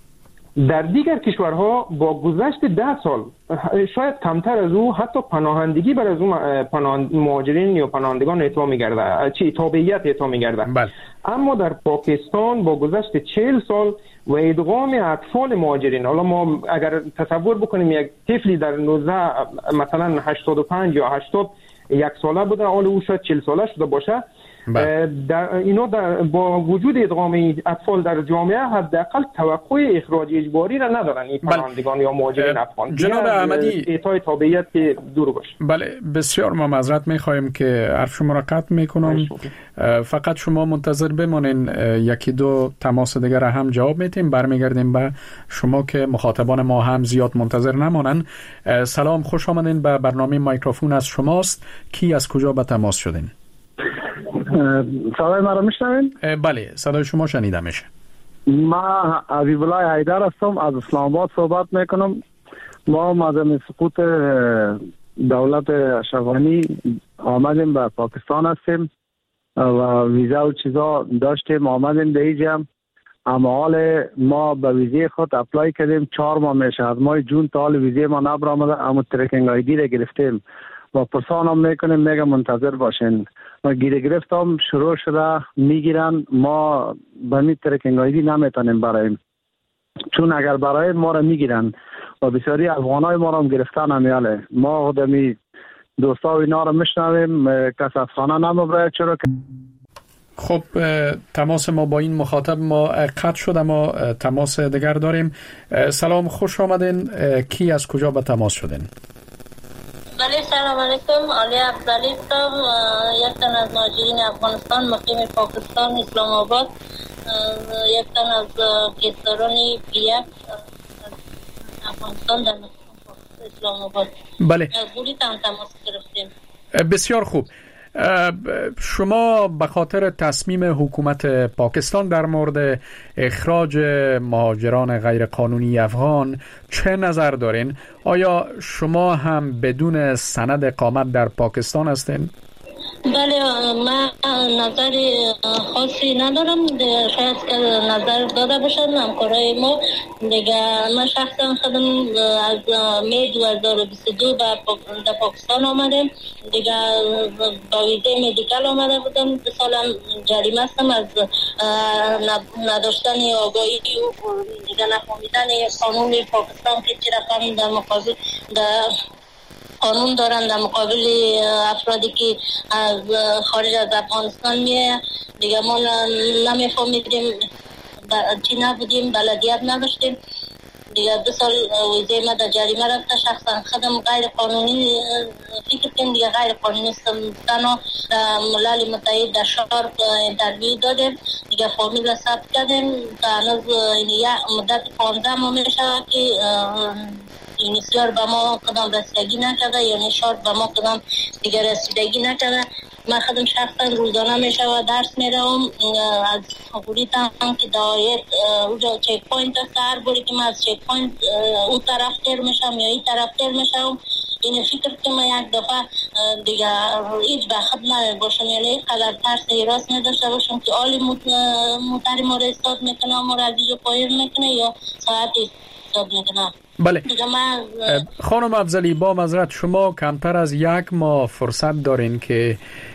در دیگر کشورها با گذشت 10 سال شاید کمتر از او حتی پناهندگی بر از اون مهاجرین یا پناهندگان اعطا می‌گرده، تابعیت اعطا می‌گرده. اما در پاکستان با گذشت 40 سال و ادغام اطفال مهاجرین، حالا ما اگر تصور بکنیم یک طفلی در 19 مثلا 85 یا 81 ساله بوده، حالا او شاید 40 ساله شده باشه، اینا با وجود ادغام اطفال در جامعه حداقل توقع اخراج اجباری را ندارن این پناهندگان یا مهاجرین افغان. جناب احمدی اعطای تابعیت که دور باشه. بله بسیار ما معذرت می‌خوایم که حرف شما را قطع می‌کنم. فقط شما منتظر بمانین، یکی دو تماس دیگر هم جواب میدیم، برمیگردیم به شما که مخاطبان ما هم زیاد منتظر نمانن. سلام، خوش آمدین به برنامه مایکروفون از شماست. کی از کجا به تماس شدین؟ صدای ما را میشنوین؟ بله صدای شما شنیده میشه. ما حبیب الله حیدر هستم، از اسلام آباد صحبت میکنم. ما مادام سقوط دولت اشرف غنی آمدیم به پاکستان هستیم و ویزا و چیزا داشتیم، آمدیم به اینجا. اما حال ما به ویزه خود اپلای کردیم 4 ماه میشه، از ماه جون تا حال ویزه ما نبرآمده، اما ترکینگ آیدی را گرفتیم و پرسان هم میکنیم، میگه منتظر باشین. ما گیره گرفتم شروع شده میگیرن، ما به می ترکینگ آیدی نمیتونیم برایم، چون اگر برای ما را میگیرن و بسیاری افغانای ما را هم گرفتن همیاله. ما خودمی دوستا و اینا را میشنویم، کس از خانه نمبره. چرا که خب تماس ما با این مخاطب ما قطع شد، اما تماس دیگر داریم. سلام، خوش آمدین. کی از کجا به تماس شدین؟ بله سلام علیکم، علی عبدالی هستم، یک تن از مهاجرین افغانستان مقیم پاکستان اسلام آباد، یک تن از کیسران پی اف افغانستان در اسلام آباد. بله بولیتان تماس گرفتیم. بسیار خوب. شما به خاطر تصمیم حکومت پاکستان در مورد اخراج مهاجران غیرقانونی افغان چه نظر دارین؟ آیا شما هم بدون سند اقامت در پاکستان هستین؟ بله من نظر خاصی ندارم، شاید که نظر داده باشن همکارای ما دیگه. من شخصا خودم از می 2022 در پاکستان آمدم دیگه، با ویزه مدیکال آمده بودم. 2 سالم جریمه هستم از نداشتن آگاهی و دیگه نفهمیدن قانون پاکستان که چه رقم در مقابل قانون دارن در مقابل افرادی که از خارج از افغانستان میه دیگه. ما نمیفهمیدیم، چی نبودیم، بلدیت نداشتیم دیگه. 2 سال ویزه ما در جریمه رفته. شخصا خودم غیر قانونی فکر کنیم دیگه، غیر قانونی استم. تنها ملل متحد در شارپ انترویو دادیم دیگه، فامیل ثبت کردیم تا هنوز مدت 15 ماه میشه که اینیسیار به ما کدام رسیدگی نکرده، یعنی شارپ به ما کدام دیگه رسیدگی نکرده. من خودم شخصا روزانه میشه و درس میروم از بولیتان که دایر اونجا چک پوینت است. هر باری که من از چک پوینت اون طرف تر میشم یا این طرف تر میشم، این فکر که من یک دفعه دیگه هیچ بخط نباشم، یعنی قدر ترس حراس نداشته باشم که آلی موتری ما را استاد میکنه، ما را از اینجا پایین میکنه یا ساعتی استاد میکنه. بله خانم افضلی، با معذرت شما کمتر از 1 ماه فرصت دارین که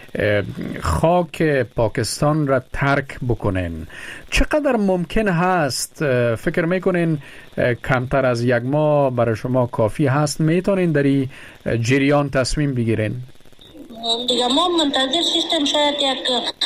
خاک پاکستان را ترک بکنین. چقدر ممکن هست فکر میکنین کمتر از 1 ماه برای شما کافی هست؟ میتونین در این جریان تصمیم بگیرین؟ دیگه ما منتظر سیستم شاید یک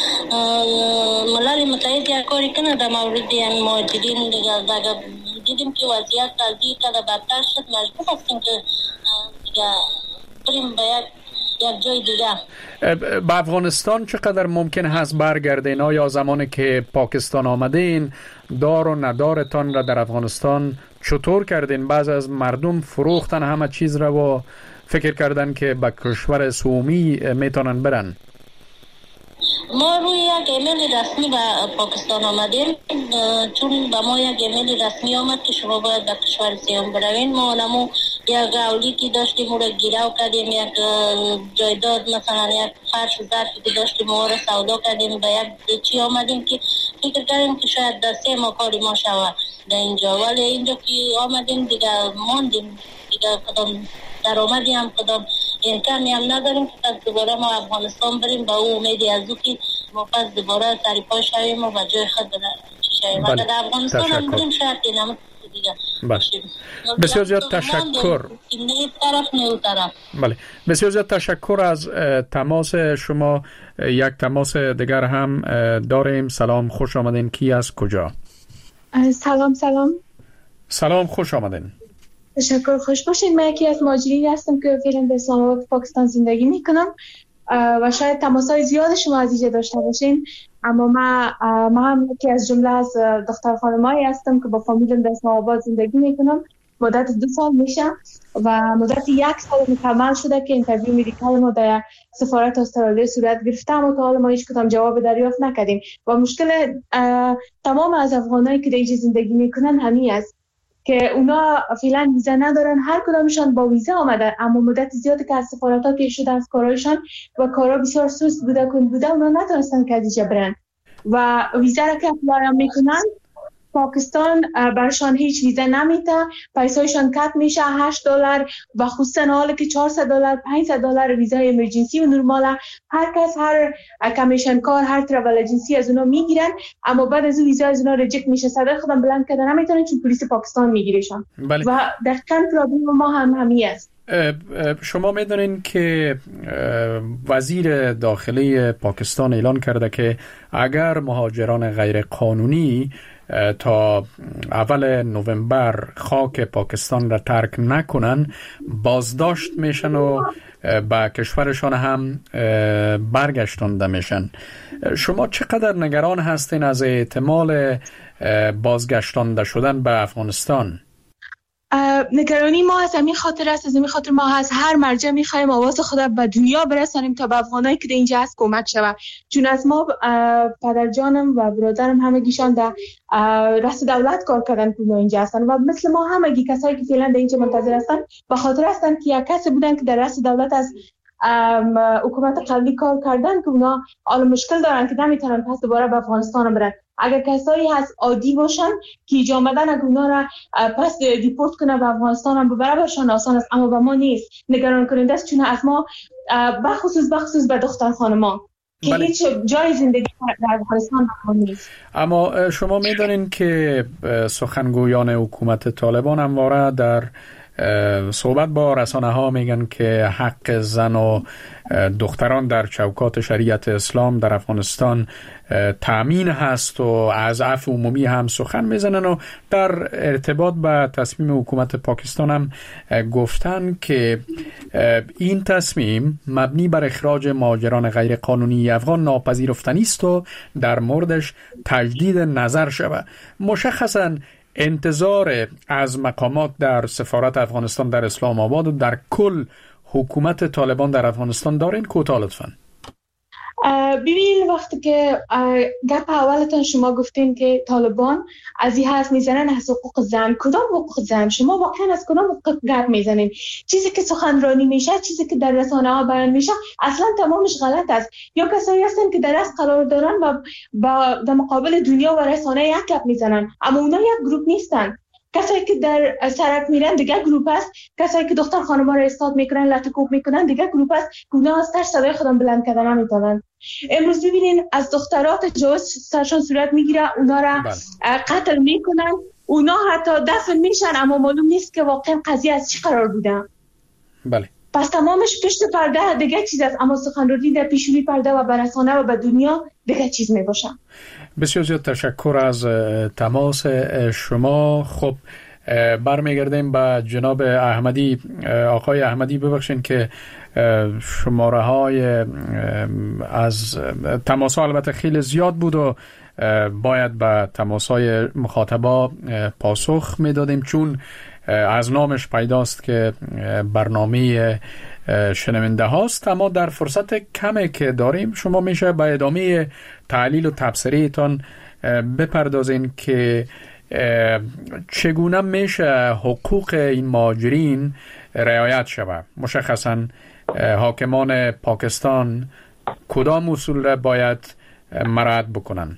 ملل متحد یک کاری کنه در مورد مهاجرین دیگه. دیدیم که وضعیت از این قدر بدتر شد، مجبور هستیم که دیگه بریم به یک جای دیگه. به افغانستان چقدر ممکن هست برگردین؟ آیا زمانی که پاکستان آمدین دار و ندارتان را در افغانستان چطور کردین؟ بعض از مردم فروختن همه چیز را و فکر کردن که به کشور سومی میتونن برن. ما روی یک ایمیل رسمی به پاکستان آمدیم، چون به ما یک ایمیل رسمی آمد که شما باید به کشور سوم بروین. ما نمو یک قولی که داشتیم او را گیراو کردیم، یک جایداد مثلا یک فرش و ظرفی که داشتیم او را سودا کردیم، به یک چی آمدیم که فکر کردیم که شاید در 3 ماه کاری ما شود در اینجا. ولی اینجا که آمدیم دیگه ماندیم دیگه، کدام درآمدی هم کدام امکانی هم نداریم که پس دوباره ما افغانستان بریم با اون امیدی از او که ما پس دوباره سری پا شویم و به جای خود میشه و در افغانستان هم بریم شاید اینم دیگه. بسیار زیاد تشکر. بله بسیار زیاد تشکر از تماس شما. یک تماس دیگر هم داریم. سلام، خوش آمدین. کی از کجا؟ سلام خوش آمدین. تشکر، خوش باشین. من یکی از مهاجرین هستم که فعلا به اسلام آباد پاکستان زندگی میکنم و شاید تماس‌های زیاد شما از اینجا داشته باشین، اما من هم یکی از جمله از دختر خانمایی هستم که با فامیلم در اسلام آباد زندگی میکنم. مدت 2 سال میشه و مدت 1 سال مکمل شده که اینترویو مدیکال ما در سفارت استرالیا صورت گرفته، اما تا حالا ما هیچ کدام جواب دریافت نکردیم و مشکل تمام از افغانایی که در اینجا زندگی میکنن همین است که اونا فعلا ویزا ندارن. هر کدامشان با ویزا آمدن اما مدت زیادی که از سفارت‌ها پیش شده از کارایشان و کارا بسیار سست بوده کند بوده، اونا نتونستن که دیجا برن و ویزا را که اپلای میکنن پاکستان برشان هیچ ویزا نمیده، پیسایشان کات میشه $8 و خصوصا حالا که $400 $500 ویزای امرجنسی و نرماله. هر کس هر کمیشن کار هر ترافل ایجنسی از اونا میگیرن، اما بعد از ویزا از اونا ریجکت میشه. صدای خودم بلند کردن نمیتونن چون پلیس پاکستان میگیرشان. بله. و دقیقاً پرابلم ما هم همین است. شما میدونین که وزیر داخلی پاکستان اعلان کرده که اگر مهاجران غیر قانونی تا اول نوامبر خاک پاکستان را ترک نکنن بازداشت میشن و به کشورشان هم برگشتانده میشن. شما چقدر نگران هستین از احتمال بازگشتانده شدن به افغانستان؟ نگرانی ما از همین خاطر است، از همین خاطر ما از هر مرجع میخوایم آواز خود به دنیا برسانیم تا به افغانایی که اینجا هست کمک شود. چون از ما پدرجانم و برادرم همگیشان در رأس دولت کار کردن که اینجا هستن و مثل ما همگی کسایی که فعلا در اینجا منتظر هستن به خاطر هستن که یک کسی بودن که در رأس دولت از حکومت قبلی کار کردن که اونا حالا مشکل دارن که نمیتونن پس دوباره به افغانستان برن. اگر کسایی هست عادی باشن که اینجا آمدن اگر اونا را پس دیپورت کنه به افغانستان هم ببره برشان آسان است، اما به ما نیست. نگران کننده است چون از ما بخصوص به دختر خانما که هیچ جای زندگی در افغانستان نیست. اما شما میدونین که سخنگویان حکومت طالبان همواره در صحبت با رسانه ها میگن که حق زن و دختران در چوکات شریعت اسلام در افغانستان تأمین هست و از عفو عمومی هم سخن میزنن و در ارتباط به تصمیم حکومت پاکستان هم گفتن که این تصمیم مبنی بر اخراج مهاجران غیر قانونی افغان ناپذیرفتنی است و در موردش تجدید نظر شود. مشخصاً انتظار از مقامات در سفارت افغانستان در اسلام آباد و در کل حکومت طالبان در افغانستان دارین؟ کوتاه لطفاً. ببین وقتی که گپ اولتون شما گفتین که طالبان از این هست میزنن از حقوق زن، کدام حقوق زن؟ شما واقعا از کدام حقوق گپ میزنین؟ چیزی که سخنرانی میشه، چیزی که در رسانه ها بیان میشه اصلا تمامش غلط است. یا کسایی هستن که در از قرار دارن و در مقابل دنیا و رسانه یک گپ میزنن، اما اونا یک گروپ نیستن. کسایی که در سرک میرن دیگه گروپ است، کسایی که دختر خانم‌ها رو استاد میکنن لطکوب میکنن دیگه گروپ است. اونا از تر صدای خودم بلند کردن نمیتونن. امروز ببینین از دخترات تجاوز سرشان صورت میگیره، اونا را قتل میکنن، اونا حتی دفن میشن، اما معلوم نیست که واقعا قضیه از چی قرار بوده. بله. پس تمامش پشت پرده دیگه چیز است، اما سخنرانی در پیشونی پرده و برسانه و به دنیا دیگه چیز میباشه. بسیار زیاد تشکر از تماس شما. خب برمیگردیم به جناب احمدی. آقای احمدی ببخشید که شماره های از تماس ها البته خیلی زیاد بود و باید به تماس های مخاطبا پاسخ میدادیم چون از نامش پیداست که برنامه شنونده هاست، اما در فرصت کمی که داریم شما میشه به ادامه تحلیل و تبصره تان بپردازین که چگونه میشه حقوق این مهاجرین رعایت شود. مشخصا حاکمان پاکستان کدام اصول را باید مراعات بکنن؟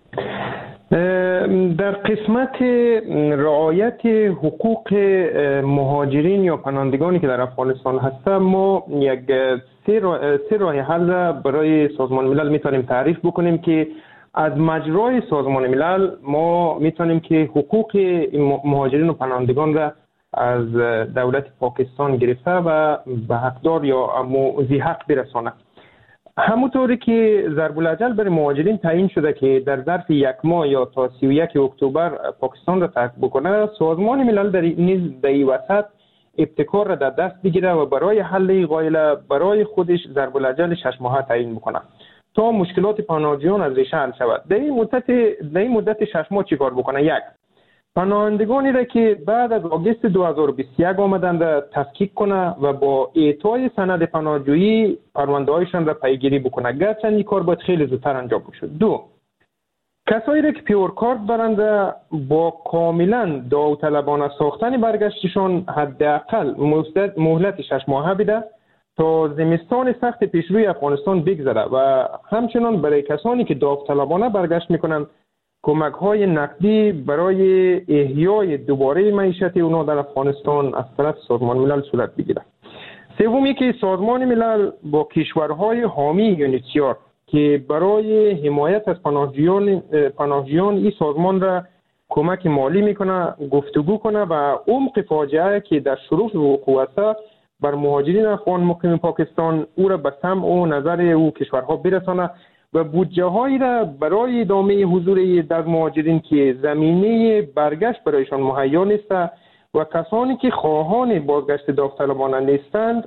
در قسمت رعایت حقوق مهاجرین یا پناهندگانی که در افغانستان هستند ما یک سه راه حل برای سازمان ملل میتونیم تعریف بکنیم که از مجرای سازمان ملل ما میتونیم که حقوق مهاجرین و پناهندگان را از دولت پاکستان گرفته و به حقدار یا ذی حق برسانه. همونطوری که ضرب الاجل برای مهاجرین تعیین شده که در ظرف 1 ماه یا تا 31 اکتبر پاکستان را ترک بکنه، سازمان ملل در این وسط ابتکار را در دست بگیره و برای حل قایله برای خودش ضرب الاجل 6 ماهه تعیین بکنه تا مشکلات پناهجویان از ریشه حل شود. در این مدت 6 ماه چیکار بکنه؟ 1. پناهندگانی را که بعد از آگوست 2021 آمدند تفکیک کنه و با اعطای سند پناهجویی پرونده‌هایشان را پیگیری بکنه، گرچه این کار باید خیلی زودتر انجام بشه. 2. کسایی را که پیور کارت برنده با کاملا داوطلبانه ساختن برگشتشان حداقل مهلت 6 ماهه بده تا زمستان سخت پیشروی افغانستان بگذره و همچنان برای کسانی که داوطلبانه برگشت میکنن کمک های نقدی برای احیای دوباره معیشت اونا در افغانستان از طرف سازمان ملل صورت بگیره. 3. که سازمان ملل با کشورهای حامی یونیسیار که برای حمایت از پناهجویان این سازمان را کمک مالی میکنه گفتگو کنه و عمق فاجعه که در شروع وقوع است بر مهاجرین افغان مقیم پاکستان او را به سمع و نظر او کشورها برسانه و بودجه هایی را برای ادامه حضور در مهاجرین که زمینه برگشت برایشان مهیا نیست و کسانی که خواهان بازگشت داوطلبانه نیستند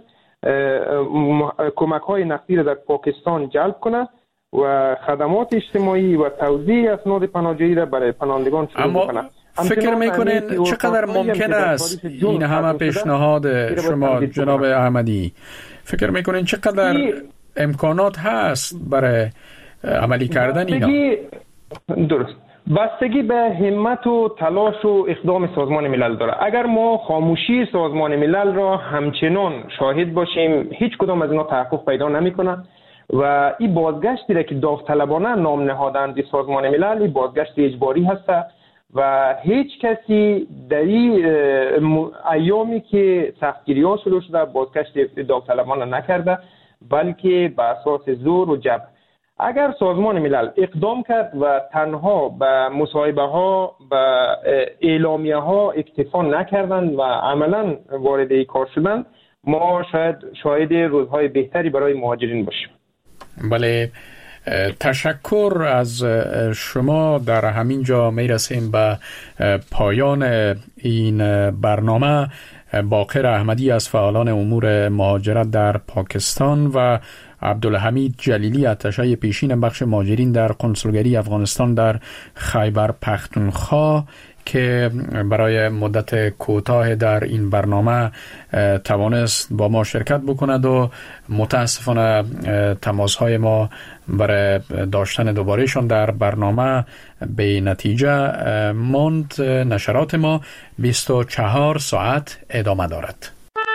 کمک های نقدی را در پاکستان جلب کنه و خدمات اجتماعی و توزیع اسناد پناهجویی را برای پناهندگان شروع کنه. فکر میکنین چقدر ممکن است این همه پیشنهاد شما جناب احمدی، فکر میکنین چقدر امکانات هست برای عملی کردن اینا؟ درست، بستگی به همت و تلاش و اقدام سازمان ملل داره. اگر ما خاموشی سازمان ملل را همچنان شاهد باشیم هیچ کدام از اینا تحقق پیدا نمیکنه و این بازگشتی را که داوطلبانه نام نهادند سازمان ملل این بازگشت اجباری هست و هیچ کسی در این ایامی که سختگیری ها شروع شده بازگشت داوطلبانه نکرده بلکه به اساس زور و جبر. اگر سازمان ملل اقدام کرد و تنها به مصاحبه ها و اعلامیه ها اکتفا نکردند و عملا وارد این کار شدند ما شاید روزهای بهتری برای مهاجرین باشیم. بله، تشکر از شما. در همین جا می رسیم به پایان این برنامه. باقر احمدی از فعالان امور مهاجرت در پاکستان و عبدالحمید جلیلی اتشه پیشین بخش مهاجرین در کنسولگری افغانستان در خیبر پختونخوا که برای مدت کوتاه در این برنامه توانست با ما شرکت بکند و متاسفانه تماسهای ما برای داشتن دوبارهشان در برنامه به نتیجه ماند. نشرات ما 24 ساعت ادامه دارد.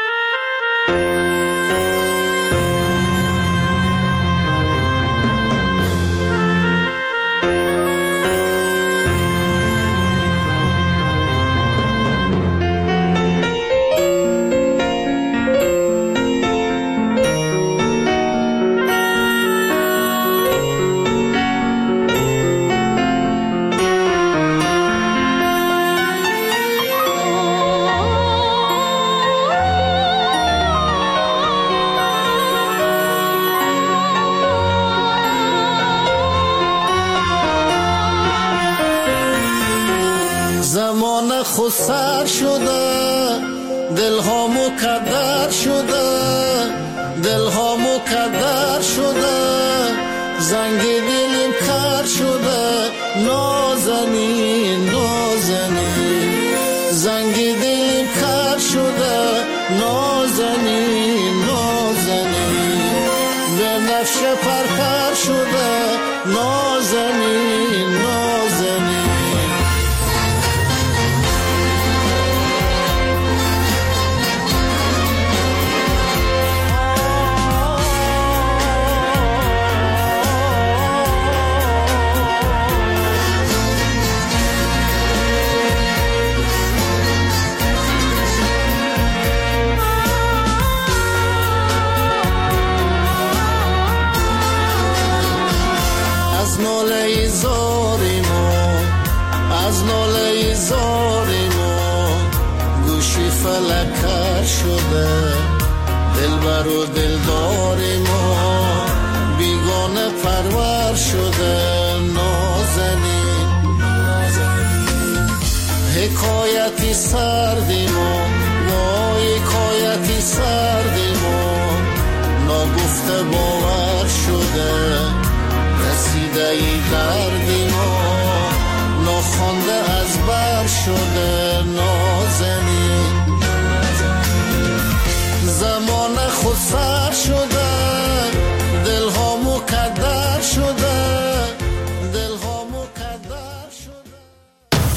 خسر شده دلها مکدر شده دلها مکدر شده زنگ دلم کر شده نازنین نازنین زنگ دلم کر شده نازنین نازنین به نفش پرپر شده نازنین نازنین از ناله زار ما گوشی فلک شده، دلبر و دلدار ما بیگانه پرور شده. نازنین حکایتی سردی ما، وای حکایتی سردی ما ناگفته باور شده. رسیده ای دردی ما ناخوانده از بر شده. نازنین زمان خود سر شده،